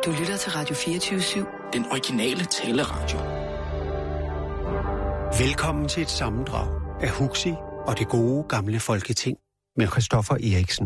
Du lytter til Radio 24/7. Den originale taleradio. Velkommen til et sammendrag af Huxi og det gode gamle Folketing med Christoffer Eriksen.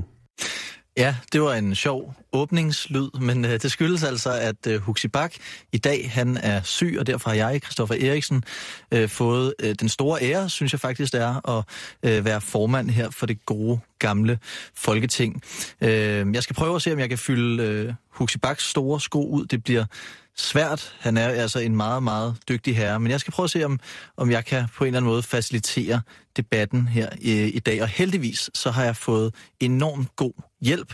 Ja, det var en sjov åbningslyd, men det skyldes altså, at Huxi Bach i dag, han er syg, og derfor har jeg, Christoffer Eriksen, fået den store ære, synes jeg faktisk det er, at være formand her for det gode gamle Folketing. Jeg skal prøve at se, om jeg kan fylde Huxi Bachs store sko ud. Det bliver svært. Han er altså en meget, meget dygtig herre, men jeg skal prøve at se, om jeg kan på en eller anden måde facilitere debatten her i dag. Og heldigvis så har jeg fået enormt god hjælp.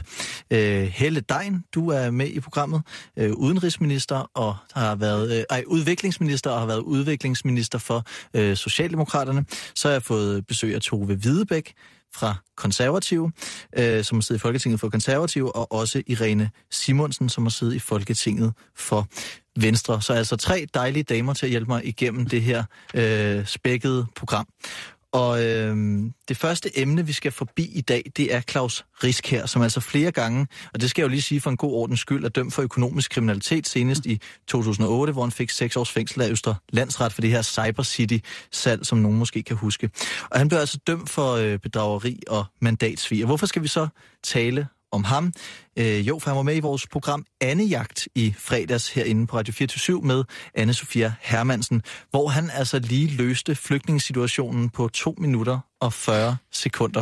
Helle Degn, du er med i programmet, udenrigsminister og har været udviklingsminister og har været udviklingsminister for Socialdemokraterne. Så har jeg fået besøg af Tove Hvidebæk fra Konservative, som har siddet i Folketinget for Konservative, og også Irene Simonsen, som har siddet i Folketinget for Venstre. Så altså 3 dejlige damer til at hjælpe mig igennem det her spækkede program. Og det første emne, vi skal forbi i dag, det er Klaus Riskær, som altså flere gange, og det skal jeg jo lige sige for en god ordens skyld, er dømt for økonomisk kriminalitet senest i 2008, hvor han fik 6 års fængsel af Østre Landsret for det her Cyber City-salg, som nogen måske kan huske. Og han blev altså dømt for bedrageri og mandatsvig. Og hvorfor skal vi så tale om ham? For han var med i vores program Annejagt i fredags herinde på Radio 24/7 med Anne-Sophia Hermansen, hvor han altså lige løste flygtningesituationen på 2 minutter og 40 sekunder.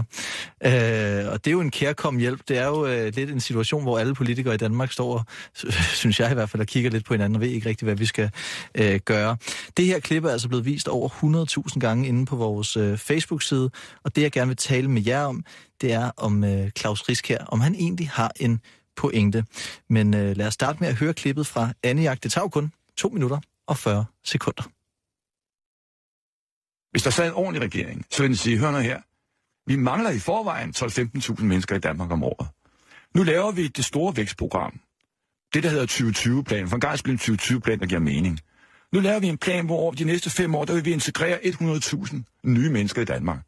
Og det er jo en kærkommen hjælp. Det er jo lidt en situation, hvor alle politikere i Danmark står, synes jeg i hvert fald, og kigger lidt på hinanden og ved ikke rigtig, hvad vi skal gøre. Det her klip er altså blevet vist over 100.000 gange inde på vores Facebook-side, og det jeg gerne vil tale med jer om, det er om Klaus Riskær, om han egentlig har en pointe. Men lad os starte med at høre klippet fra Annejagt. Det tager jo kun 2 minutter og 40 sekunder. Hvis der sad en ordentlig regering, så vil den sige, hør nu her, vi mangler i forvejen 12-15.000 mennesker i Danmark om året. Nu laver vi det store vækstprogram. Det, der hedder 2020-planen. For en gang spiller en 2020-plan, der giver mening. Nu laver vi en plan, hvor over de næste 5 år, der vil vi integrere 100.000 nye mennesker i Danmark,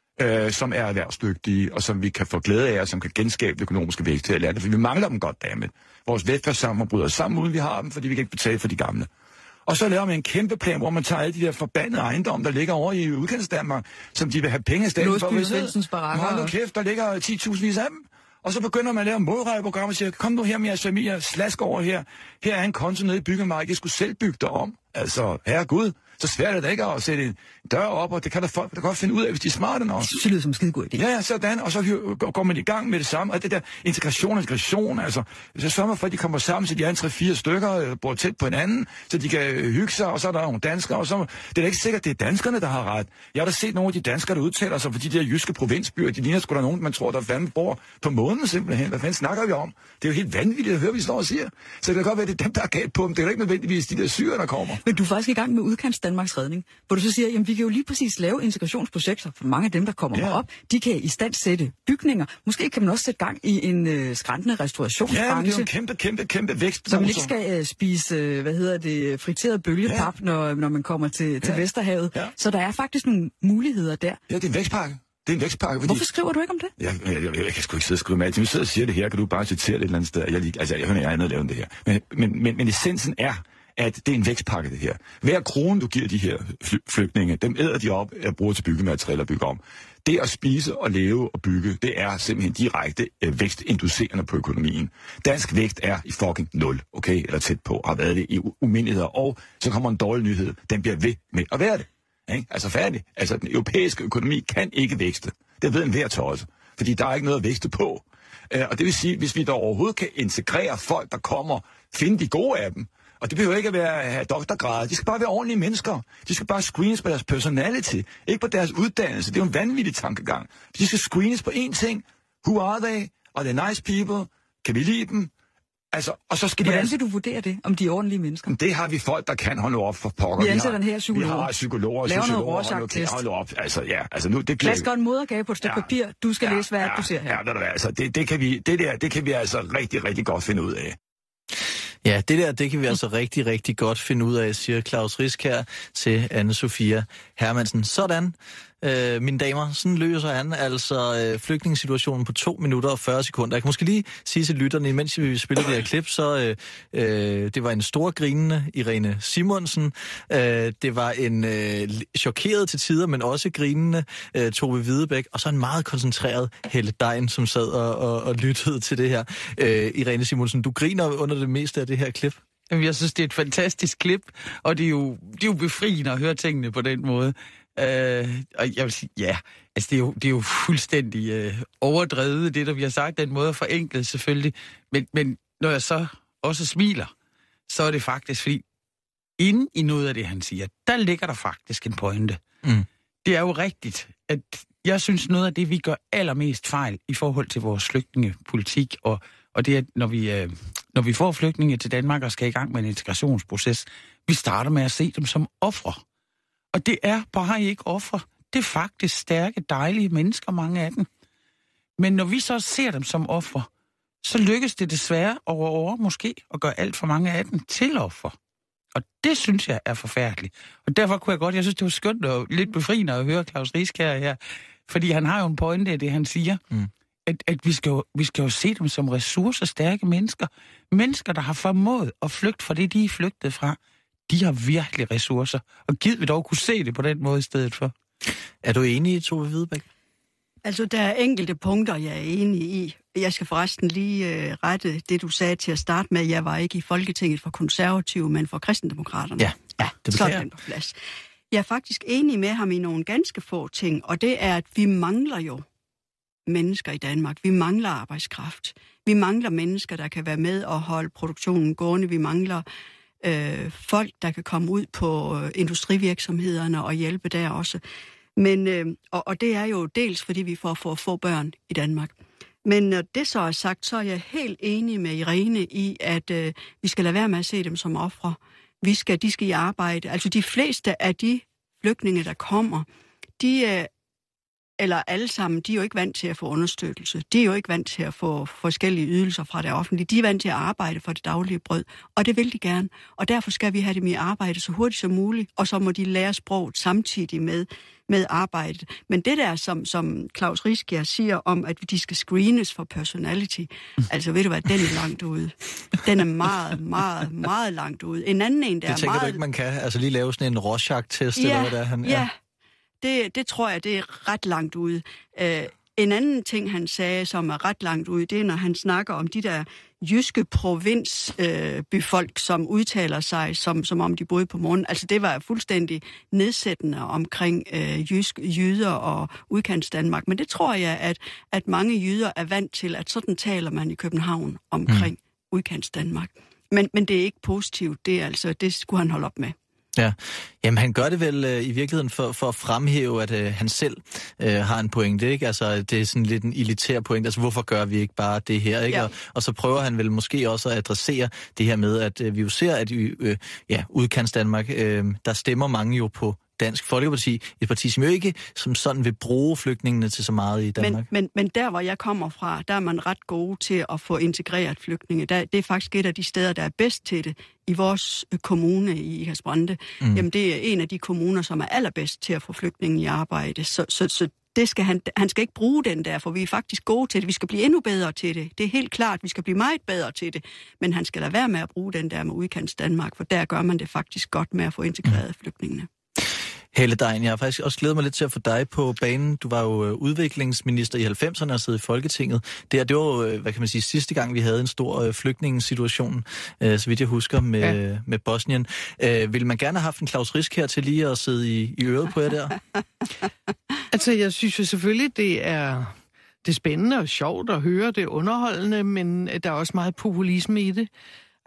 som er erhvervsdygtige, og som vi kan få glæde af, og som kan genskabe det økonomiske vækst her i landet. For vi mangler dem godt, dammit. Vores velfærdssamfund bryder sammen, uden vi har dem, fordi vi kan ikke betale for de gamle. Og så laver man en kæmpe plan, hvor man tager alle de der forbandede ejendomme, der ligger over i udkantsdanmark, som de vil have penge i staten for. Hold nu kæft, der ligger 10.000 vis af dem. Og så begynder man at lave modregneprogrammer og siger, kom nu her med jeres familie, slask over her. Her er en konto nede i byggemarkedet, jeg skulle selv bygge dig om. Altså, herregud, så svært er det ikke at sætte en dør op, og det kan der folk der godt finde ud af, hvis de er smarte nok. Det lyder som en skide god idé. Ja, sådan, og så går man i gang med det samme. Og det der integration, altså, så sørger man for, at de kommer sammen, så de er 3-4 stykker, bor tæt på hinanden, så de kan hygge sig, og så er der nogle danskere, og så det er ikke sikkert, det er danskerne, der har ret. Jeg har da set nogle af de danskere, der udtaler sig for de der jyske provinsbyer, de ligner sgu da nogen, man tror, der fandme bor på månen simpelthen. Hvad fanden snakker vi om? Det er jo helt vanvittigt at høre, hvad vi står og siger. Så det kan godt være, det er dem, der er galt på dem. Det er jo ikke nødvendigvis de der syre, der kommer. Men du er faktisk i gang med udkants Danmarks Redning, hvor du så siger, jamen vi kan jo lige præcis lave integrationsprojekter, for mange af dem, der kommer herop, de kan i stand sætte bygninger. Måske kan man også sætte gang i en skræntende restaurationsbranche. Ja, men det er jo en kæmpe vækst. Så man ikke skal spise, friteret bølgepap, når man kommer til Vesterhavet. Ja. Så der er faktisk nogle muligheder der. Ja, det er en vækstpakke. Det er en vækstpakke. Hvorfor skriver du ikke om det? Jeg kan sgu ikke sidde og skrive med alt. Hvis jeg sidder og siger det her, kan du bare citere det et eller andet sted. Jeg hører andet lave det her. Men essensen er, at det er en vækstpakke, det her. Hver krone, du giver de her flygtninge, dem æder de op og bruger til byggematerialer at bygge om. Det at spise og leve og bygge, det er simpelthen direkte vækstinducerende på økonomien. Dansk vækst er i fucking 0, okay? Eller tæt på, har været det i umindeligheder. Og så kommer en dårlig nyhed. Den bliver ved med at være det. Ikke? Altså færdig. Altså den europæiske økonomi kan ikke vækste. Det ved enhver tosse. Fordi der er ikke noget at vækste på. Og det vil sige, hvis vi da overhovedet kan integrere folk, der kommer, finde de gode af dem, og det behøver ikke at have doktorgrad. De skal bare være ordentlige mennesker. De skal bare screenes på deres personality, ikke på deres uddannelse. Det er jo en vanvittig tankegang. De skal screenes på én ting. Who are they? Are they nice people? Kan vi lide dem? Altså, og så skal Hvordan vil du vurdere det, om de er ordentlige mennesker? Det har vi folk, der kan holde op for pokker. Vi ansætter den her psykolog. Vi har psykologer og sociologer. Holde op. Altså nu det Klasker en modergave på et stykke papir. Du skal læse, hvad du ser her. Ja, altså, det kan vi altså rigtig, rigtig godt finde ud af. Ja, det kan vi altså rigtig, rigtig godt finde ud af, siger Klaus Riskær til Anne-Sophia Hermansen. Sådan. mine damer. Sådan løser han altså flygtningesituationen på 2 minutter og 40 sekunder. Jeg kan måske lige sige til lytterne, mens vi spiller det her klip, så det var en stor grinende Irene Simonsen. Det var en chokeret til tider, men også grinende Tove Hvidebæk. Og så en meget koncentreret Helle Degn, som sad og lyttede til det her. Irene Simonsen, du griner under det meste af det her klip. Jamen, jeg synes, det er et fantastisk klip, og det er jo befriende at høre tingene på den måde. Og jeg vil sige, ja, altså det er jo fuldstændig overdrevet, det der vi har sagt, den måde forenklet selvfølgelig. Men når jeg så også smiler, så er det faktisk, fordi inde i noget af det, han siger, der ligger der faktisk en pointe. Mm. Det er jo rigtigt, at jeg synes noget af det, vi gør allermest fejl i forhold til vores flygtningepolitik, og det er, når vi får flygtninge til Danmark og skal i gang med en integrationsproces, vi starter med at se dem som ofre. Og det er bare ikke ofre. Det er faktisk stærke, dejlige mennesker, mange af dem. Men når vi så ser dem som ofre, så lykkes det desværre over måske at gøre alt for mange af dem til ofre. Og det synes jeg er forfærdeligt. Og derfor kunne jeg synes, det var skønt og lidt befriende at høre Klaus Riskær her. Fordi han har jo en pointe i det, han siger. At vi skal jo se dem som ressourcestærke mennesker. Mennesker, der har formået at flygte fra det, de er flygtet fra. De har virkelig ressourcer. Og givet vi dog kunne se det på den måde i stedet for. Er du enig, Tove Hvidebæk? Altså, der er enkelte punkter, jeg er enig i. Jeg skal forresten lige rette det, du sagde til at starte med. Jeg var ikke i Folketinget for konservative, men for kristendemokraterne. Ja, det så er den på plads. Jeg er faktisk enig med ham i nogle ganske få ting, og det er, at vi mangler jo mennesker i Danmark. Vi mangler arbejdskraft. Vi mangler mennesker, der kan være med og holde produktionen gående. Vi mangler folk, der kan komme ud på industrivirksomhederne og hjælpe der også. Men, og det er jo dels, fordi vi får få børn i Danmark. Men når det så er sagt, så er jeg helt enig med Irene i, at vi skal lade være med at se dem som ofre. De skal i arbejde. Altså de fleste af de flygtninge, der kommer, eller alle sammen, de er jo ikke vant til at få understøttelse. De er jo ikke vant til at få forskellige ydelser fra det offentlige. De er vant til at arbejde for det daglige brød, og det vil de gerne. Og derfor skal vi have dem i arbejde så hurtigt som muligt, og så må de lære sproget samtidig med arbejdet. Men det der, som Klaus Riskær siger om, at de skal screenes for personality, altså ved du hvad, den er langt ude. Den er meget, meget, meget langt ude. En anden en, der det tænker meget... du ikke, man kan? Altså lige lave sådan en Rorschach-test, eller hvad der han er? Ja. Det tror jeg, det er ret langt ude. En anden ting, han sagde, som er ret langt ude, det er, når han snakker om de der jyske provinsbyfolk, som udtaler sig, som om de boede på morgen. Altså, det var fuldstændig nedsættende omkring jyder og udkants Danmark. Men det tror jeg, at mange jyder er vant til, at sådan taler man i København omkring udkants Danmark. Men det er ikke positivt. Det skulle han holde op med. Ja, jamen han gør det vel i virkeligheden for at fremhæve, at han selv har en pointe, ikke? Altså det er sådan lidt en elitær pointe, altså hvorfor gør vi ikke bare det her, ikke? Ja. Og så prøver han vel måske også at adressere det her med, at vi jo ser, at udkants Danmark, der stemmer mange jo på Dansk Folkeparti, et parti, som jo ikke som sådan vil bruge flygtningene til så meget i Danmark. Men der, hvor jeg kommer fra, der er man ret gode til at få integreret flygtninge. Det er faktisk et af de steder, der er bedst til det i vores kommune i Ikast-Brande. Jamen, det er en af de kommuner, som er allerbedst til at få flygtninge i arbejde. Så det skal han skal ikke bruge den der, for vi er faktisk gode til det. Vi skal blive endnu bedre til det. Det er helt klart, vi skal blive meget bedre til det. Men han skal lade være med at bruge den der med udkants Danmark, for der gør man det faktisk godt med at få integreret flygtningene. Helle Degn, jeg har faktisk også glædet mig lidt til at få dig på banen. Du var jo udviklingsminister i 90'erne og siddet i Folketinget. Det var jo, hvad kan man sige, sidste gang, vi havde en stor flygtningesituation, så vidt jeg husker, med Bosnien. Vil man gerne have haft en Klaus Riskær til lige at sidde i øret på jer der? Altså, jeg synes jo selvfølgelig, det er spændende og sjovt at høre, det er underholdende, men der er også meget populisme i det.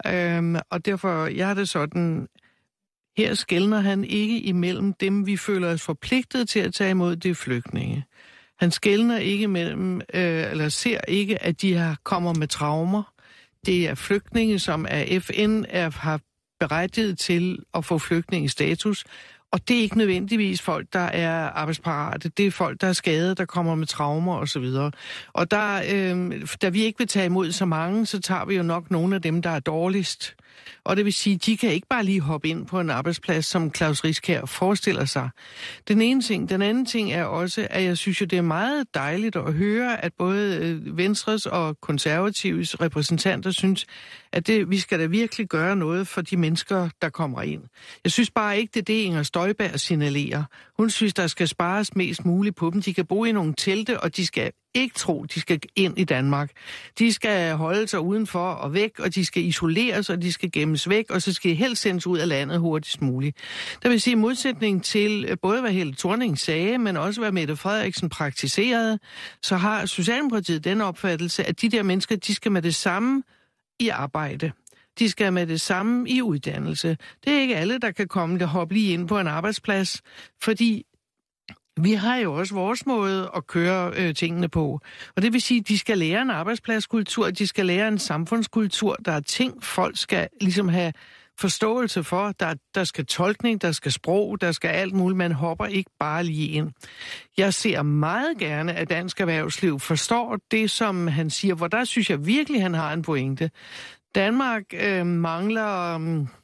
Og derfor, jeg har det sådan... Her skelner han ikke imellem dem, vi føler os forpligtet til at tage imod, det er flygtninge. Han skelner ikke imellem, eller ser ikke, at de kommer med traumer. Det er flygtninge, som af FN har berettiget til at få flygtningestatus. Og det er ikke nødvendigvis folk, der er arbejdsparate. Det er folk, der er skadet, der kommer med traumer osv. Og da vi ikke vil tage imod så mange, så tager vi jo nok nogle af dem, der er dårligst. Og det vil sige, de kan ikke bare lige hoppe ind på en arbejdsplads, som Claus Riskær forestiller sig. Den ene ting. Den anden ting er også, at jeg synes jo, det er meget dejligt at høre, at både Venstres og Konservatives repræsentanter synes, at vi skal da virkelig gøre noget for de mennesker, der kommer ind. Jeg synes bare ikke, det er det, Inger Støjberg signalerer. Hun synes, der skal spares mest muligt på dem. De kan bo i nogle telte, og de skal ikke tro, de skal ind i Danmark. De skal holde sig udenfor og væk, og de skal isoleres, og de skal gemmes væk, og så skal de helst sendes ud af landet hurtigst muligt. Der vil sige, i modsætning til både hvad Helle Thorning sagde, men også hvad Mette Frederiksen praktiserede, så har Socialdemokratiet den opfattelse, at de der mennesker, de skal med det samme i arbejde. De skal med det samme i uddannelse. Det er ikke alle, der kan komme og hoppe lige ind på en arbejdsplads, fordi vi har jo også vores måde at køre tingene på. Og det vil sige, at de skal lære en arbejdspladskultur, de skal lære en samfundskultur. Der er ting, folk skal ligesom have forståelse for. Der skal tolkning, der skal sprog, der skal alt muligt. Man hopper ikke bare lige ind. Jeg ser meget gerne, at dansk erhvervsliv forstår det, som han siger, hvor der synes jeg virkelig, han har en pointe. Danmark mangler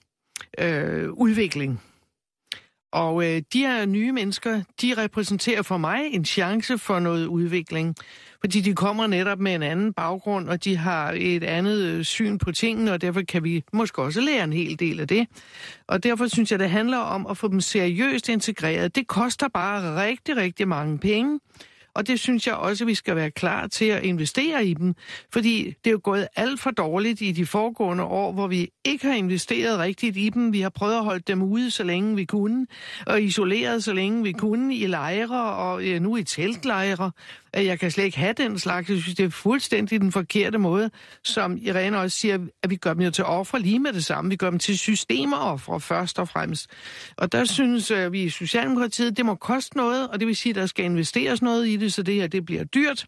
udvikling. Og de her nye mennesker, de repræsenterer for mig en chance for noget udvikling. Fordi de kommer netop med en anden baggrund, og de har et andet syn på tingene, og derfor kan vi måske også lære en hel del af det. Og derfor synes jeg, det handler om at få dem seriøst integreret. Det koster bare rigtig, rigtig mange penge. Og det synes jeg også, at vi skal være klar til at investere i dem. Fordi det er jo gået alt for dårligt i de foregående år, hvor vi ikke har investeret rigtigt i dem. Vi har prøvet at holde dem ude, så længe vi kunne, og isoleret, så længe vi kunne, i lejre og nu i teltlejre. Jeg kan slet ikke have den slags. Jeg synes, det er fuldstændig den forkerte måde, som Irene også siger, at vi gør dem jo til ofre lige med det samme. Vi gør dem til systemerofre først og fremmest. Og der synes vi i Socialdemokratiet, det må koste noget, og det vil sige, at der skal investeres noget i det, så det her det bliver dyrt.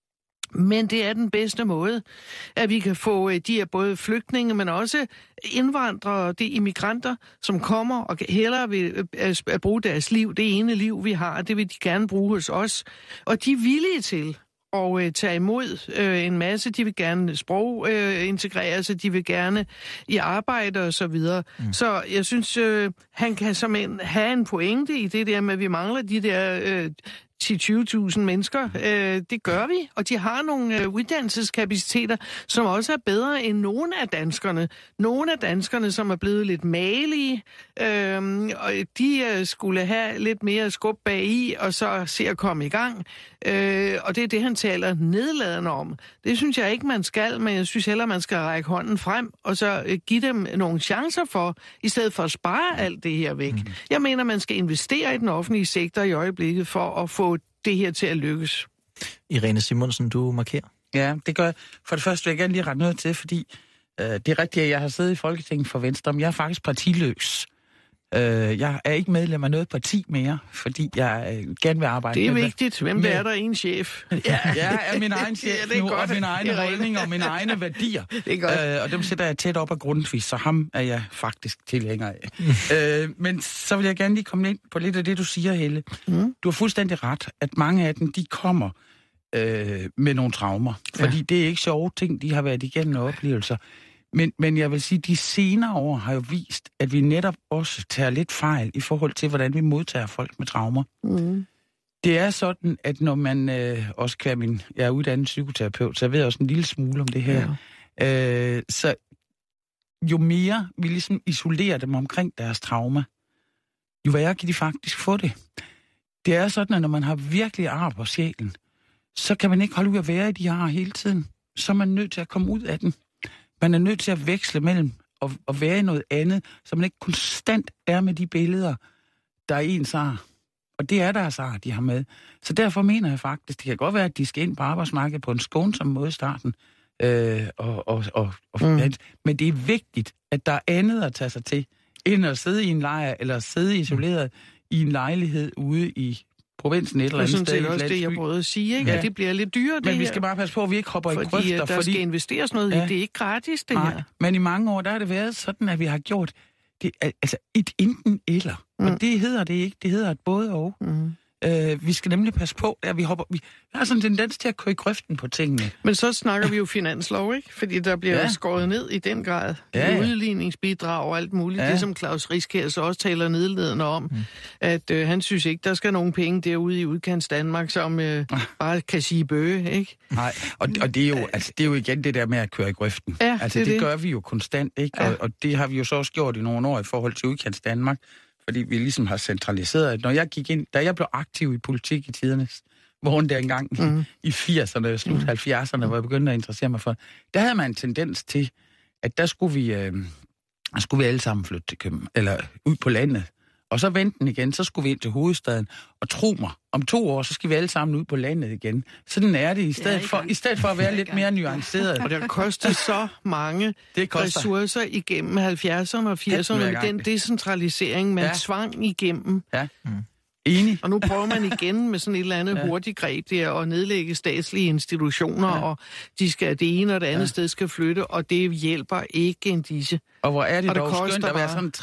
Men det er den bedste måde, at vi kan få de her både flygtninge, men også indvandrere, de immigranter, som kommer og hellere vil at bruge deres liv, det ene liv, vi har, det vil de gerne bruge hos os. Og de er villige til at tage imod en masse. De vil gerne sprogintegrere sig, de vil gerne i arbejde og så videre. Så jeg synes, han kan simpelthen have en pointe i det der med, at vi mangler de der 10-20.000 mennesker. Det gør vi, og de har nogle uddannelseskapaciteter, som også er bedre end nogle af danskerne. Nogle af danskerne, som er blevet lidt malige, og de skulle have lidt mere skub bag i, og så se at komme i gang. Og det er det, han taler nedladende om. Det synes jeg ikke, man skal, men jeg synes heller, man skal række hånden frem, og så give dem nogle chancer for, i stedet for at spare alt det her væk. Jeg mener, man skal investere i den offentlige sektor i øjeblikket, for at få det her til at lykkes. Irene Simonsen, du markerer. Ja, det gør jeg. For det første vil jeg gerne lige rette noget til, fordi det er rigtigt, at jeg har siddet i Folketinget for Venstre, men jeg er faktisk partiløs. Jeg er ikke medlem af noget parti mere, fordi jeg gerne vil arbejde med... Det er med vigtigt. Hvem er der en chef? Jeg er min egen chef nu, og min egen holdning og mine egne værdier. Og dem sætter jeg tæt op af Grundtvig, så ham er jeg faktisk tilhænger af. Men så vil jeg gerne lige komme ind på lidt af det, du siger, Helle. Du har fuldstændig ret, at mange af dem, de kommer med nogle traumer. Fordi det er ikke sjove ting, de har været igennem oplevelser. Men jeg vil sige, at de senere år har jo vist, at vi netop også tager lidt fejl i forhold til, hvordan vi modtager folk med traumer. Det er sådan, at når man også jeg er uddannet psykoterapeut, så jeg ved også en lille smule om det her. Ja. Så jo mere vi ligesom isolerer dem omkring deres trauma, jo værre kan de faktisk få det. Det er sådan, at når man har virkelig ar på sjælen, så kan man ikke holde ud at være i de ar hele tiden. Så er man nødt til at komme ud af den. Man er nødt til at veksle mellem og være i noget andet, så man ikke konstant er med de billeder, der er ens ar. Og det er deres ar, de har med. Så derfor mener jeg faktisk, det kan godt være, at de skal ind på arbejdsmarkedet på en skånsom måde i starten. Men det er vigtigt, at der er andet at tage sig til, end at sidde i en lejr, eller sidde isoleret i en lejlighed ude i provinsen et eller andet sted. Det er også det, jeg prøvede at sige, ikke? Ja. At det bliver lidt dyrere, men vi skal bare passe på, at vi ikke hopper i grøfter. Der skal investeres noget i. Det er ikke gratis, det her. Men i mange år, der har det været sådan, at vi har gjort det, altså et enten eller. Og det hedder det ikke. Det hedder et både og. Vi skal nemlig passe på, at vi har sådan en tendens til at køre i grøften på tingene. Men så snakker vi jo finanslov, ikke? Fordi der bliver skåret ned i den grad. Udligningsbidrag og alt muligt. Det, som Klaus Riskær så også taler nedledende om, at han synes ikke, der skal nogen penge derude i udkants Danmark, som bare kan sige bøge, ikke? Nej, og det er jo, altså, det er jo igen det der med at køre i grøften. Ja, altså, det gør vi jo konstant, ikke? Ja. Og det har vi jo så også gjort i nogle år i forhold til udkants Danmark, fordi vi ligesom har centraliseret. Når jeg gik ind, da jeg blev aktiv i politik i tidernes morgen der engang i 80'erne, slut 70'erne, hvor jeg begyndte at interessere mig for, der havde man en tendens til, at der skulle vi alle sammen flytte til København, eller ud på landet. Og så vendte den igen, så skulle vi ind til hovedstaden. Og tro mig, om 2 år, så skal vi alle sammen ud på landet igen. Sådan er det, i stedet for at være lidt mere nuanceret. Og det koster så mange ressourcer igennem 70'erne og 80'erne, med den decentralisering, man tvang igennem. Ja. Enig. Og nu prøver man igen med sådan et eller andet hurtigt greb der at nedlægge statslige institutioner, og det ene og det andet sted skal flytte, og det hjælper ikke en disse. Og hvor er det dog skønt at være sådan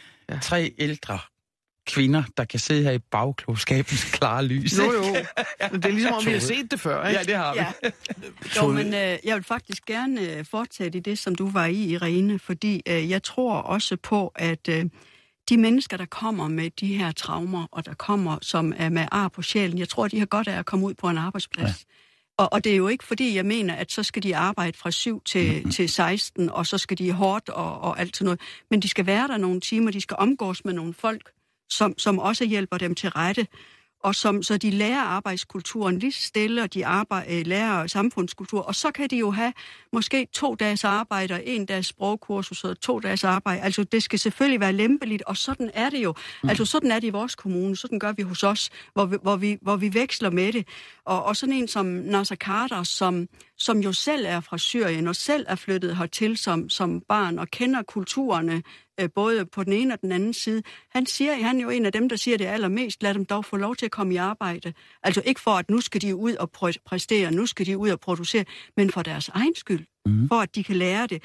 tre ældre kvinder, der kan sidde her i bagklogskabens klare lys. Jo. Men det er ligesom, om vi har set det før, ikke? Ja, det har vi. Ja. Jo, men jeg vil faktisk gerne fortsætte i det, som du var i, Irene, fordi jeg tror også på, at de mennesker, der kommer med de her traumer, og der kommer, som er med ar på sjælen, jeg tror, de har godt af at komme ud på en arbejdsplads. Ja. Og det er jo ikke, fordi jeg mener, at så skal de arbejde fra 7 til 16, og så skal de hårdt og alt sådan noget. Men de skal være der nogle timer, de skal omgås med nogle folk, som også hjælper dem til rette, og så de lærer arbejdskulturen lige stille, og de lærer samfundskultur, og så kan de jo have måske 2 dages arbejde, og 1 dags sprogkursus, og 2 dages arbejde. Altså det skal selvfølgelig være lempeligt, og sådan er det jo. Altså sådan er det i vores kommune, sådan gør vi hos os, hvor vi veksler med det. Og sådan en som Nasser Carter, som jo selv er fra Syrien, og selv er flyttet hertil som barn, og kender kulturerne, både på den ene og den anden side. Han er jo en af dem, der siger det allermest, lad dem dog få lov til at komme i arbejde. Altså ikke for, at nu skal de ud og præstere, nu skal de ud og producere, men for deres egen skyld, for at de kan lære det.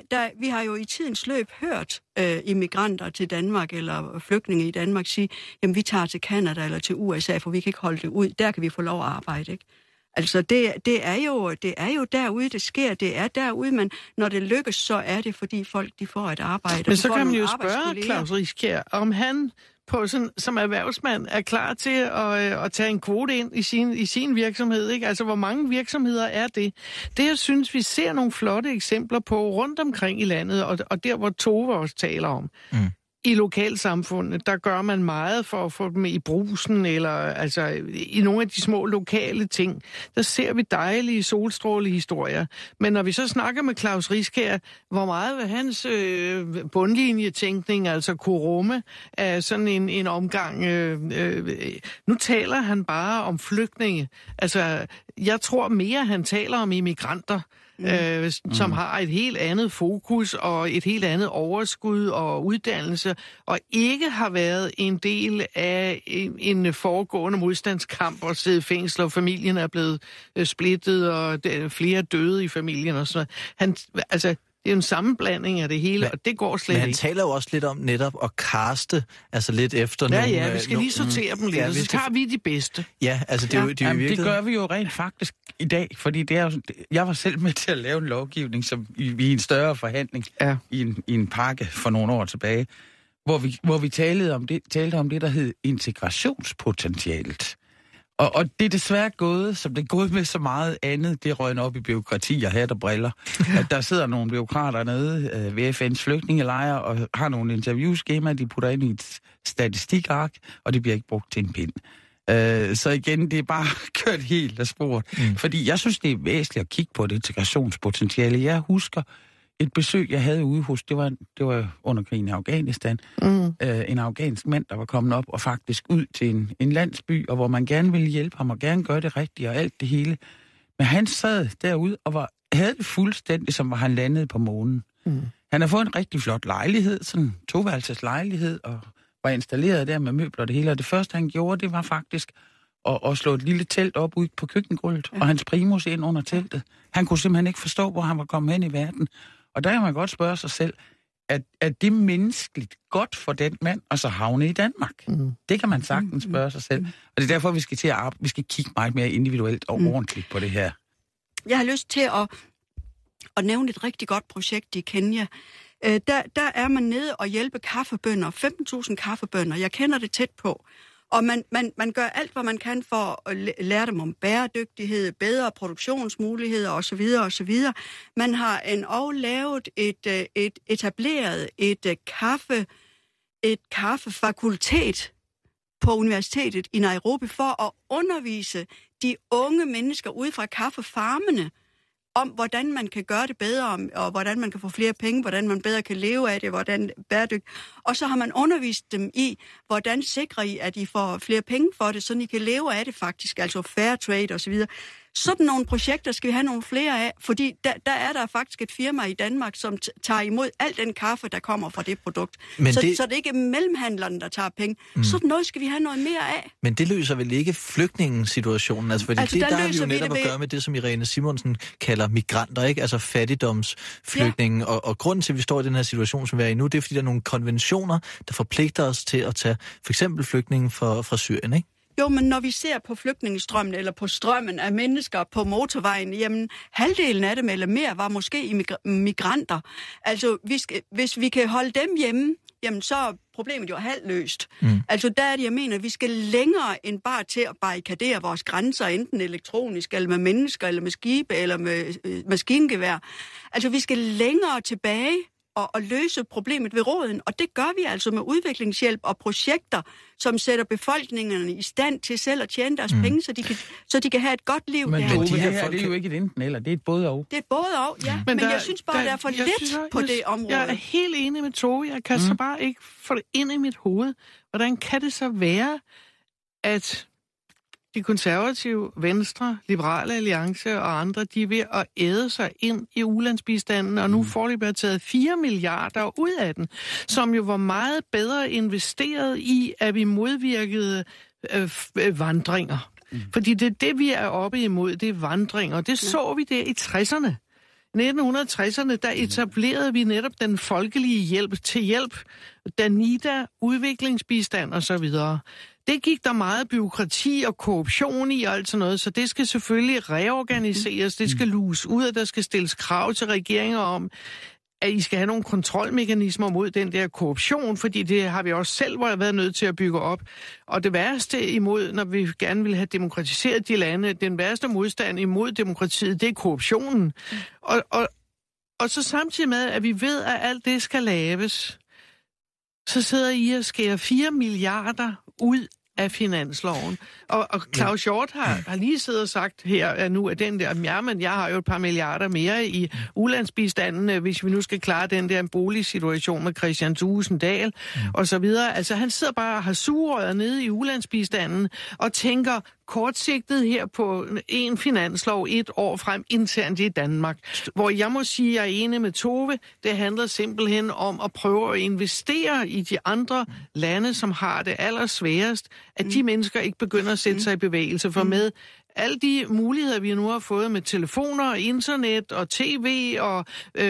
Vi har jo i tidens løb hørt immigranter til Danmark, eller flygtninge i Danmark sige, jamen vi tager til Canada eller til USA, for vi kan ikke holde det ud. Der kan vi få lov at arbejde, ikke? Altså, det er jo derude, det sker. Det er derude, men når det lykkes, så er det, fordi folk de får et arbejde. Men så kan man jo spørge Klaus Riskær, om han som erhvervsmand er klar til at tage en kvote ind i sin virksomhed, ikke? Altså, hvor mange virksomheder er det? Det, jeg synes, vi ser nogle flotte eksempler på rundt omkring i landet, og der, hvor Tove også taler om. I lokalsamfundet, der gør man meget for at få dem i brusen, eller altså i nogle af de små lokale ting. Der ser vi dejlige solstrålehistorier. Men når vi så snakker med Klaus Riskær, hvor meget af hans bundlinjetænkning, altså kurumme, er sådan en omgang. Nu taler han bare om flygtninge. Altså, jeg tror mere, han taler om immigranter, som har et helt andet fokus og et helt andet overskud og uddannelse, og ikke har været en del af en foregående modstandskamp og siddet i fængsel, og familien er blevet splittet, og flere døde i familien og sådan noget. Det er en sammenblanding af det hele, og det går slet ikke. Men han taler jo også lidt om netop at kaste, altså lidt efter nogle... Ja, vi skal lige sortere dem lidt, og så tager vi de bedste. Ja, altså det er jo det gør vi jo rent faktisk i dag, fordi det er jo, jeg var selv med til at lave en lovgivning, som i en større forhandling i en pakke for nogle år tilbage, hvor vi talte om det, der hed integrationspotentialet. Og det er desværre gået, som det er gået med så meget andet, det røgner op i bureaukrati og hat og briller. At der sidder nogle bureaukrater nede ved FN's flygtningelejre og har nogle interviewskemaer, de putter ind i et statistikark, og det bliver ikke brugt til en pind. Så igen, det er bare kørt helt af sporet. Fordi jeg synes, det er væsentligt at kigge på det integrationspotentiale. Jeg husker et besøg, jeg havde ude hos, det var under krigen i Afghanistan, en afghansk mand, der var kommet op og faktisk ud til en landsby, og hvor man gerne ville hjælpe ham og gerne gøre det rigtigt og alt det hele. Men han sad derude og havde det fuldstændig, som var han landet på månen. Han har fået en rigtig flot lejlighed, sådan en 2-værelses lejlighed, og var installeret der med møbler og det hele. Og det første, han gjorde, det var faktisk at slå et lille telt op ude på køkkengulvet, og hans primus ind under teltet. Han kunne simpelthen ikke forstå, hvor han var kommet hen i verden. Og der kan man godt spørge sig selv, er det menneskeligt godt for den mand, og så havne i Danmark? Det kan man sagtens spørge sig selv. Og det er derfor, vi skal til vi skal kigge meget mere individuelt og ordentligt på det her. Jeg har lyst til at nævne et rigtig godt projekt i Kenya. Der er man nede og hjælpe kaffebønder, 15.000 kaffebønder. Jeg kender det tæt på. Og man gør alt, hvad man kan for at lære dem om bæredygtighed, bedre produktionsmuligheder osv. osv. Man har lavet etableret et kaffefakultet på universitetet i Nairobi for at undervise de unge mennesker ude fra kaffefarmene om, hvordan man kan gøre det bedre, og hvordan man kan få flere penge, hvordan man bedre kan leve af det, hvordan bæredygtigt. Og så har man undervist dem i, hvordan sikrer I, at I får flere penge for det, så I kan leve af det faktisk, altså fair trade osv. Sådan nogle projekter skal vi have nogle flere af, fordi der er der faktisk et firma i Danmark, som tager imod al den kaffe, der kommer fra det produkt. Så det ikke er mellemhandlerne, der tager penge. Sådan noget skal vi have noget mere af. Men det løser vel ikke flygtningesituationen? Altså, fordi der har vi jo netop at gøre med det, som Irene Simonsen kalder migranter, ikke? Altså fattigdomsflygtninge. Ja. Og grunden til, at vi står i den her situation, som vi er i nu, det er, fordi der er nogle konventioner, der forpligter os til at tage for eksempel flygtninge fra Syrien, ikke? Jo, men når vi ser på flygtningestrømmen, eller på strømmen af mennesker på motorvejen, jamen halvdelen af dem eller mere var måske migranter. Altså, hvis vi kan holde dem hjemme, jamen så er problemet jo halvt løst. Altså der er det, jeg mener, at vi skal længere end bare til at barrikadere vores grænser, enten elektronisk, eller med mennesker, eller med skibe, eller med maskingevær. Altså vi skal længere tilbage og løse problemet ved roden, og det gør vi altså med udviklingshjælp og projekter, som sætter befolkningerne i stand til selv at tjene deres penge, så de kan have et godt liv. Men det her det er jo ikke et enten eller, det er et både og. Det er både og, ja. Men jeg synes bare, der er for lidt på det område. Jeg er helt enig med Tove. Jeg kan så bare ikke få det ind i mit hoved. Hvordan kan det så være, at de konservative, Venstre, Liberale Alliance og andre, de er ved at æde sig ind i ulandsbistanden, og nu får de bare taget 4 milliarder ud af den, som jo var meget bedre investeret i, at vi modvirkede vandringer. Fordi det er det, vi er oppe imod, det er vandringer. Det så vi der i 60'erne. I 1960'erne, der etablerede vi netop den folkelige hjælp til hjælp, Danida, udviklingsbistand osv. Det gik der meget byråkrati og korruption i og alt sådan noget, så det skal selvfølgelig reorganiseres, det skal luges ud, og der skal stilles krav til regeringer om, at I skal have nogle kontrolmekanismer mod den der korruption, fordi det har vi også selv været nødt til at bygge op. Og det værste imod, når vi gerne vil have demokratiseret de lande, den værste modstand imod demokratiet, det er korruptionen. Og så samtidig med, at vi ved, at alt det skal laves, så sidder I og skærer 4 milliarder ud af finansloven. Og Claus Hjort har lige siddet og sagt her nu, at den der, men jeg har jo et par milliarder mere i ulandsbistanden, hvis vi nu skal klare den der boligsituation med Christian Thulesen Dahl og så videre. Altså han sidder bare og har sugerøret nede i ulandsbistanden og tænker kortsigtet her på en finanslov 1 år frem internt i Danmark. Hvor jeg må sige, at jeg er enig med Tove, det handler simpelthen om at prøve at investere i de andre lande, som har det allersværest, at de mennesker ikke begynder at sætte sig i bevægelse. For med alle de muligheder, vi nu har fået med telefoner, internet og tv og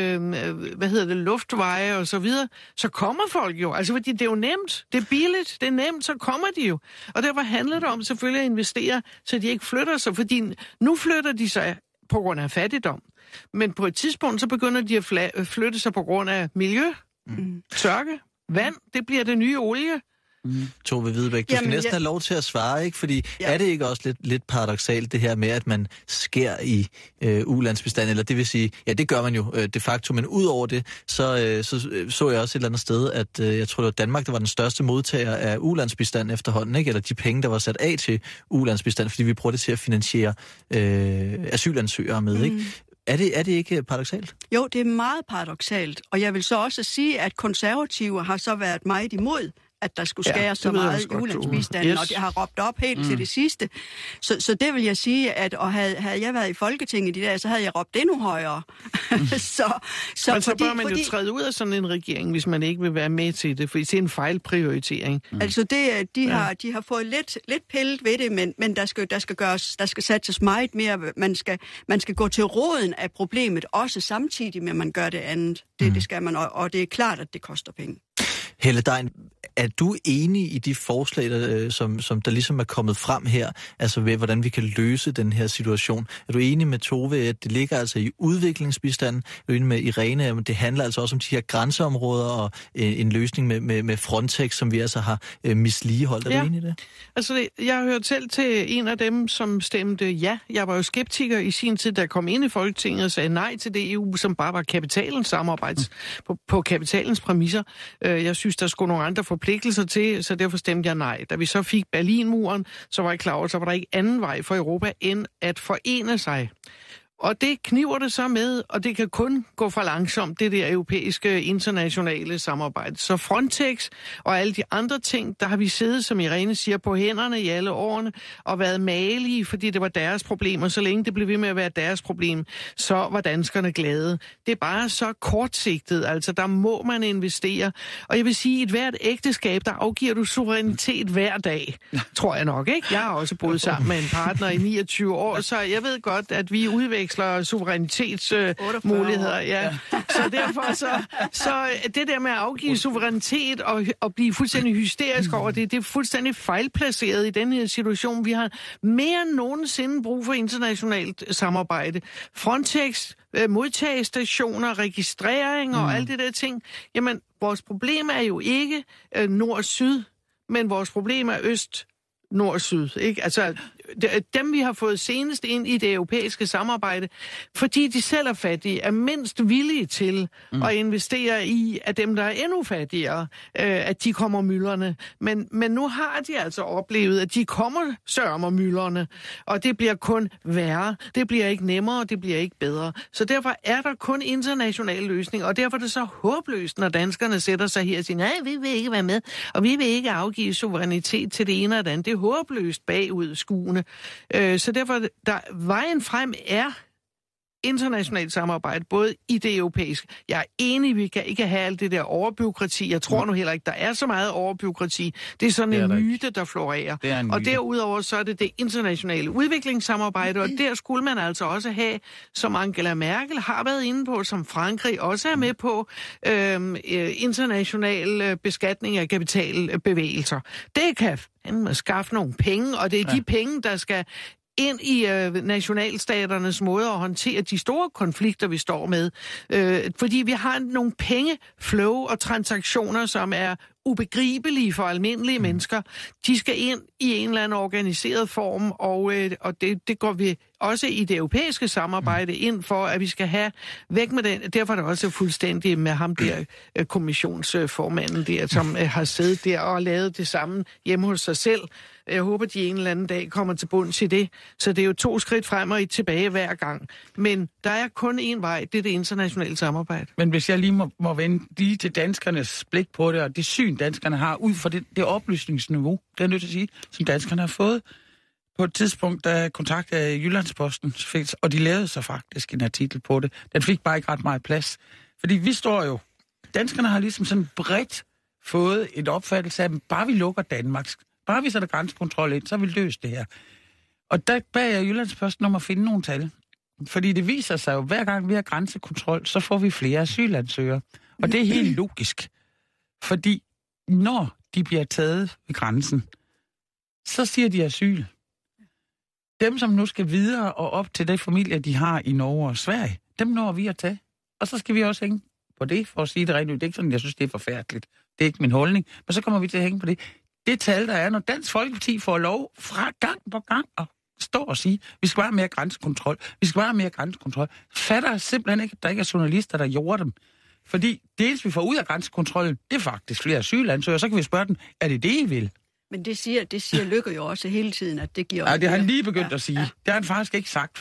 luftveje og så videre, så kommer folk jo. Altså, fordi det er jo nemt. Det er billigt. Det er nemt, så kommer de jo. Og derfor handler det om selvfølgelig at investere, så de ikke flytter sig. Fordi nu flytter de sig på grund af fattigdom. Men på et tidspunkt, så begynder de at flytte sig på grund af miljø, tørke, vand. Det bliver det nye olie. Tove Hvidebæk, du skal næsten have lov til at svare, ikke? Fordi er det ikke også lidt paradoksalt, det her med, at man skærer i ulandsbistanden, eller det vil sige, ja, det gør man jo de facto, men ud over det, så jeg også et eller andet sted, at jeg tror, det var Danmark, der var den største modtager af ulandsbistand efterhånden, ikke? Eller de penge, der var sat af til ulandsbistand, fordi vi bruger det til at finansiere asylansøgere med, ikke? Er det ikke paradoksalt? Jo, det er meget paradoksalt, og jeg vil så også sige, at konservative har så været meget imod at der skulle skæres så meget i ulandsbistanden, og det har råbt op helt til det sidste. Så det vil jeg sige, at havde jeg været i Folketinget i dag, så havde jeg råbt endnu højere. Men så bør man jo træde ud af sådan en regering, hvis man ikke vil være med til det, for det er en fejlprioritering. Altså de har fået lidt pillet ved det, men der skal satses meget mere. Man skal gå til roden af problemet, også samtidig med, at man gør det andet. Det skal man, og det er klart, at det koster penge. Helle Degn, er du enig i de forslag, som der ligesom er kommet frem her, altså ved, hvordan vi kan løse den her situation? Er du enig med Tove, at det ligger altså i udviklingsbistanden? Er du enig med Irene, at det handler altså også om de her grænseområder og en løsning med Frontex, som vi altså har misligeholdt? Er du enig i det? Altså, jeg har hørt selv til en af dem, som stemte ja. Jeg var jo skeptiker i sin tid, da jeg kom ind i Folketinget og sagde nej til det EU, som bare var kapitalens samarbejde på kapitalens præmisser. Jeg synes, der skulle nogle andre forpligtelser til, så derfor stemte jeg nej. Da vi så fik Berlinmuren, så var jeg klar over, så var der ikke anden vej for Europa end at forene sig. Og det kniver det så med, og det kan kun gå for langsomt, det der europæiske internationale samarbejde. Så Frontex og alle de andre ting, der har vi siddet, som Irene siger, på hænderne i alle årene, og været malige, fordi det var deres problem, og så længe det blev ved med at være deres problem, så var danskerne glade. Det er bare så kortsigtet, altså der må man investere. Og jeg vil sige, i et hvert ægteskab, der afgiver du suverænitet hver dag, tror jeg nok, ikke? Jeg har også boet sammen med en partner i 29 år, så jeg ved godt, at vi udvikler suverænitetsmuligheder, ja. Så derfor så det der med at afgive suverænitet og blive fuldstændig hysterisk over det er fuldstændig fejlplaceret i den her situation. Vi har mere end nogensinde brug for internationalt samarbejde. Frontex, modtagestationer, registrering og alt det der ting. Jamen, vores problem er jo ikke nord-syd, men vores problem er øst, nord-syd, ikke? Altså, dem vi har fået senest ind i det europæiske samarbejde, fordi de selv er fattige, er mindst villige til at investere i, at dem, der er endnu fattigere, at de kommer myldrene. Men nu har de altså oplevet, at de kommer sørmer myldrene, og det bliver kun værre. Det bliver ikke nemmere, det bliver ikke bedre. Så derfor er der kun international løsning, og derfor er det så håbløst, når danskerne sætter sig her og siger, nej, vi vil ikke være med, og vi vil ikke afgive suverænitet til det ene og det andet. Det er håbløst bagudskuende. Så derfor, vejen frem er internationalt samarbejde, både i det europæiske. Jeg er enig, vi kan ikke have alt det der overbureaukrati. Jeg tror nu heller ikke, der er så meget overbureaukrati. Det er sådan en myte, der florerer. Og derudover så er det internationale udviklingssamarbejde, og der skulle man altså også have, som Angela Merkel har været inde på, som Frankrig også er med på, international beskatning af kapitalbevægelser. Det kan skaffe nogle penge, og det er de penge, der skal ind i nationalstaternes måde at håndtere de store konflikter, vi står med. Fordi vi har nogle pengeflow og transaktioner, som er ubegribelige for almindelige mennesker. De skal ind i en eller anden organiseret form, og det går vi også i det europæiske samarbejde ind for, at vi skal have væk med den. Derfor er det også fuldstændig med ham der, kommissionsformanden der, som har siddet der og lavet det samme hjemme hos sig selv. Jeg håber, de en eller anden dag kommer til bunds i det. Så det er jo 2 skridt frem og 1 tilbage hver gang. Men der er kun én vej, det er det internationale samarbejde. Men hvis jeg lige må vende lige til danskernes blik på det, og det syn, danskerne har, ud fra det oplysningsniveau, det er nødt til at sige, som danskerne har fået på et tidspunkt, da kontaktede Jyllandsposten, og de lavede så faktisk en artikel på det. Den fik bare ikke ret meget plads. Fordi vi står jo, danskerne har ligesom sådan bredt fået et opfattelse af, at bare vi lukker Danmark, bare vi sætter grænsekontrol ind, så vil vi løse det her. Og der bad jeg Jyllandsposten om at finde nogle tal. Fordi det viser sig jo, hver gang vi har grænsekontrol, så får vi flere asylansøgere. Og det er helt logisk. Fordi når de bliver taget ved grænsen, så siger de asyl. Dem, som nu skal videre og op til de familier, de har i Norge og Sverige, dem når vi at tage. Og så skal vi også hænge på det, for at sige det rent ud. Det er ikke sådan, jeg synes, det er forfærdeligt. Det er ikke min holdning. Men så kommer vi til at hænge på det. Det tal, der er, når Dansk Folkeparti får lov fra gang på gang at stå og sige, vi skal bare have mere grænsekontrol. Vi skal bare have mere grænsekontrol. Fatter simpelthen ikke, at der ikke er journalister, der gjorde dem. Fordi det, vi får ud af grænsekontrollen, det er faktisk flere asylansøgere. Så kan vi spørge dem, er det det, I vil? Men det siger Løkke jo også hele tiden, at det giver... Ja, det har han lige begyndt at sige. Det har han faktisk ikke sagt før.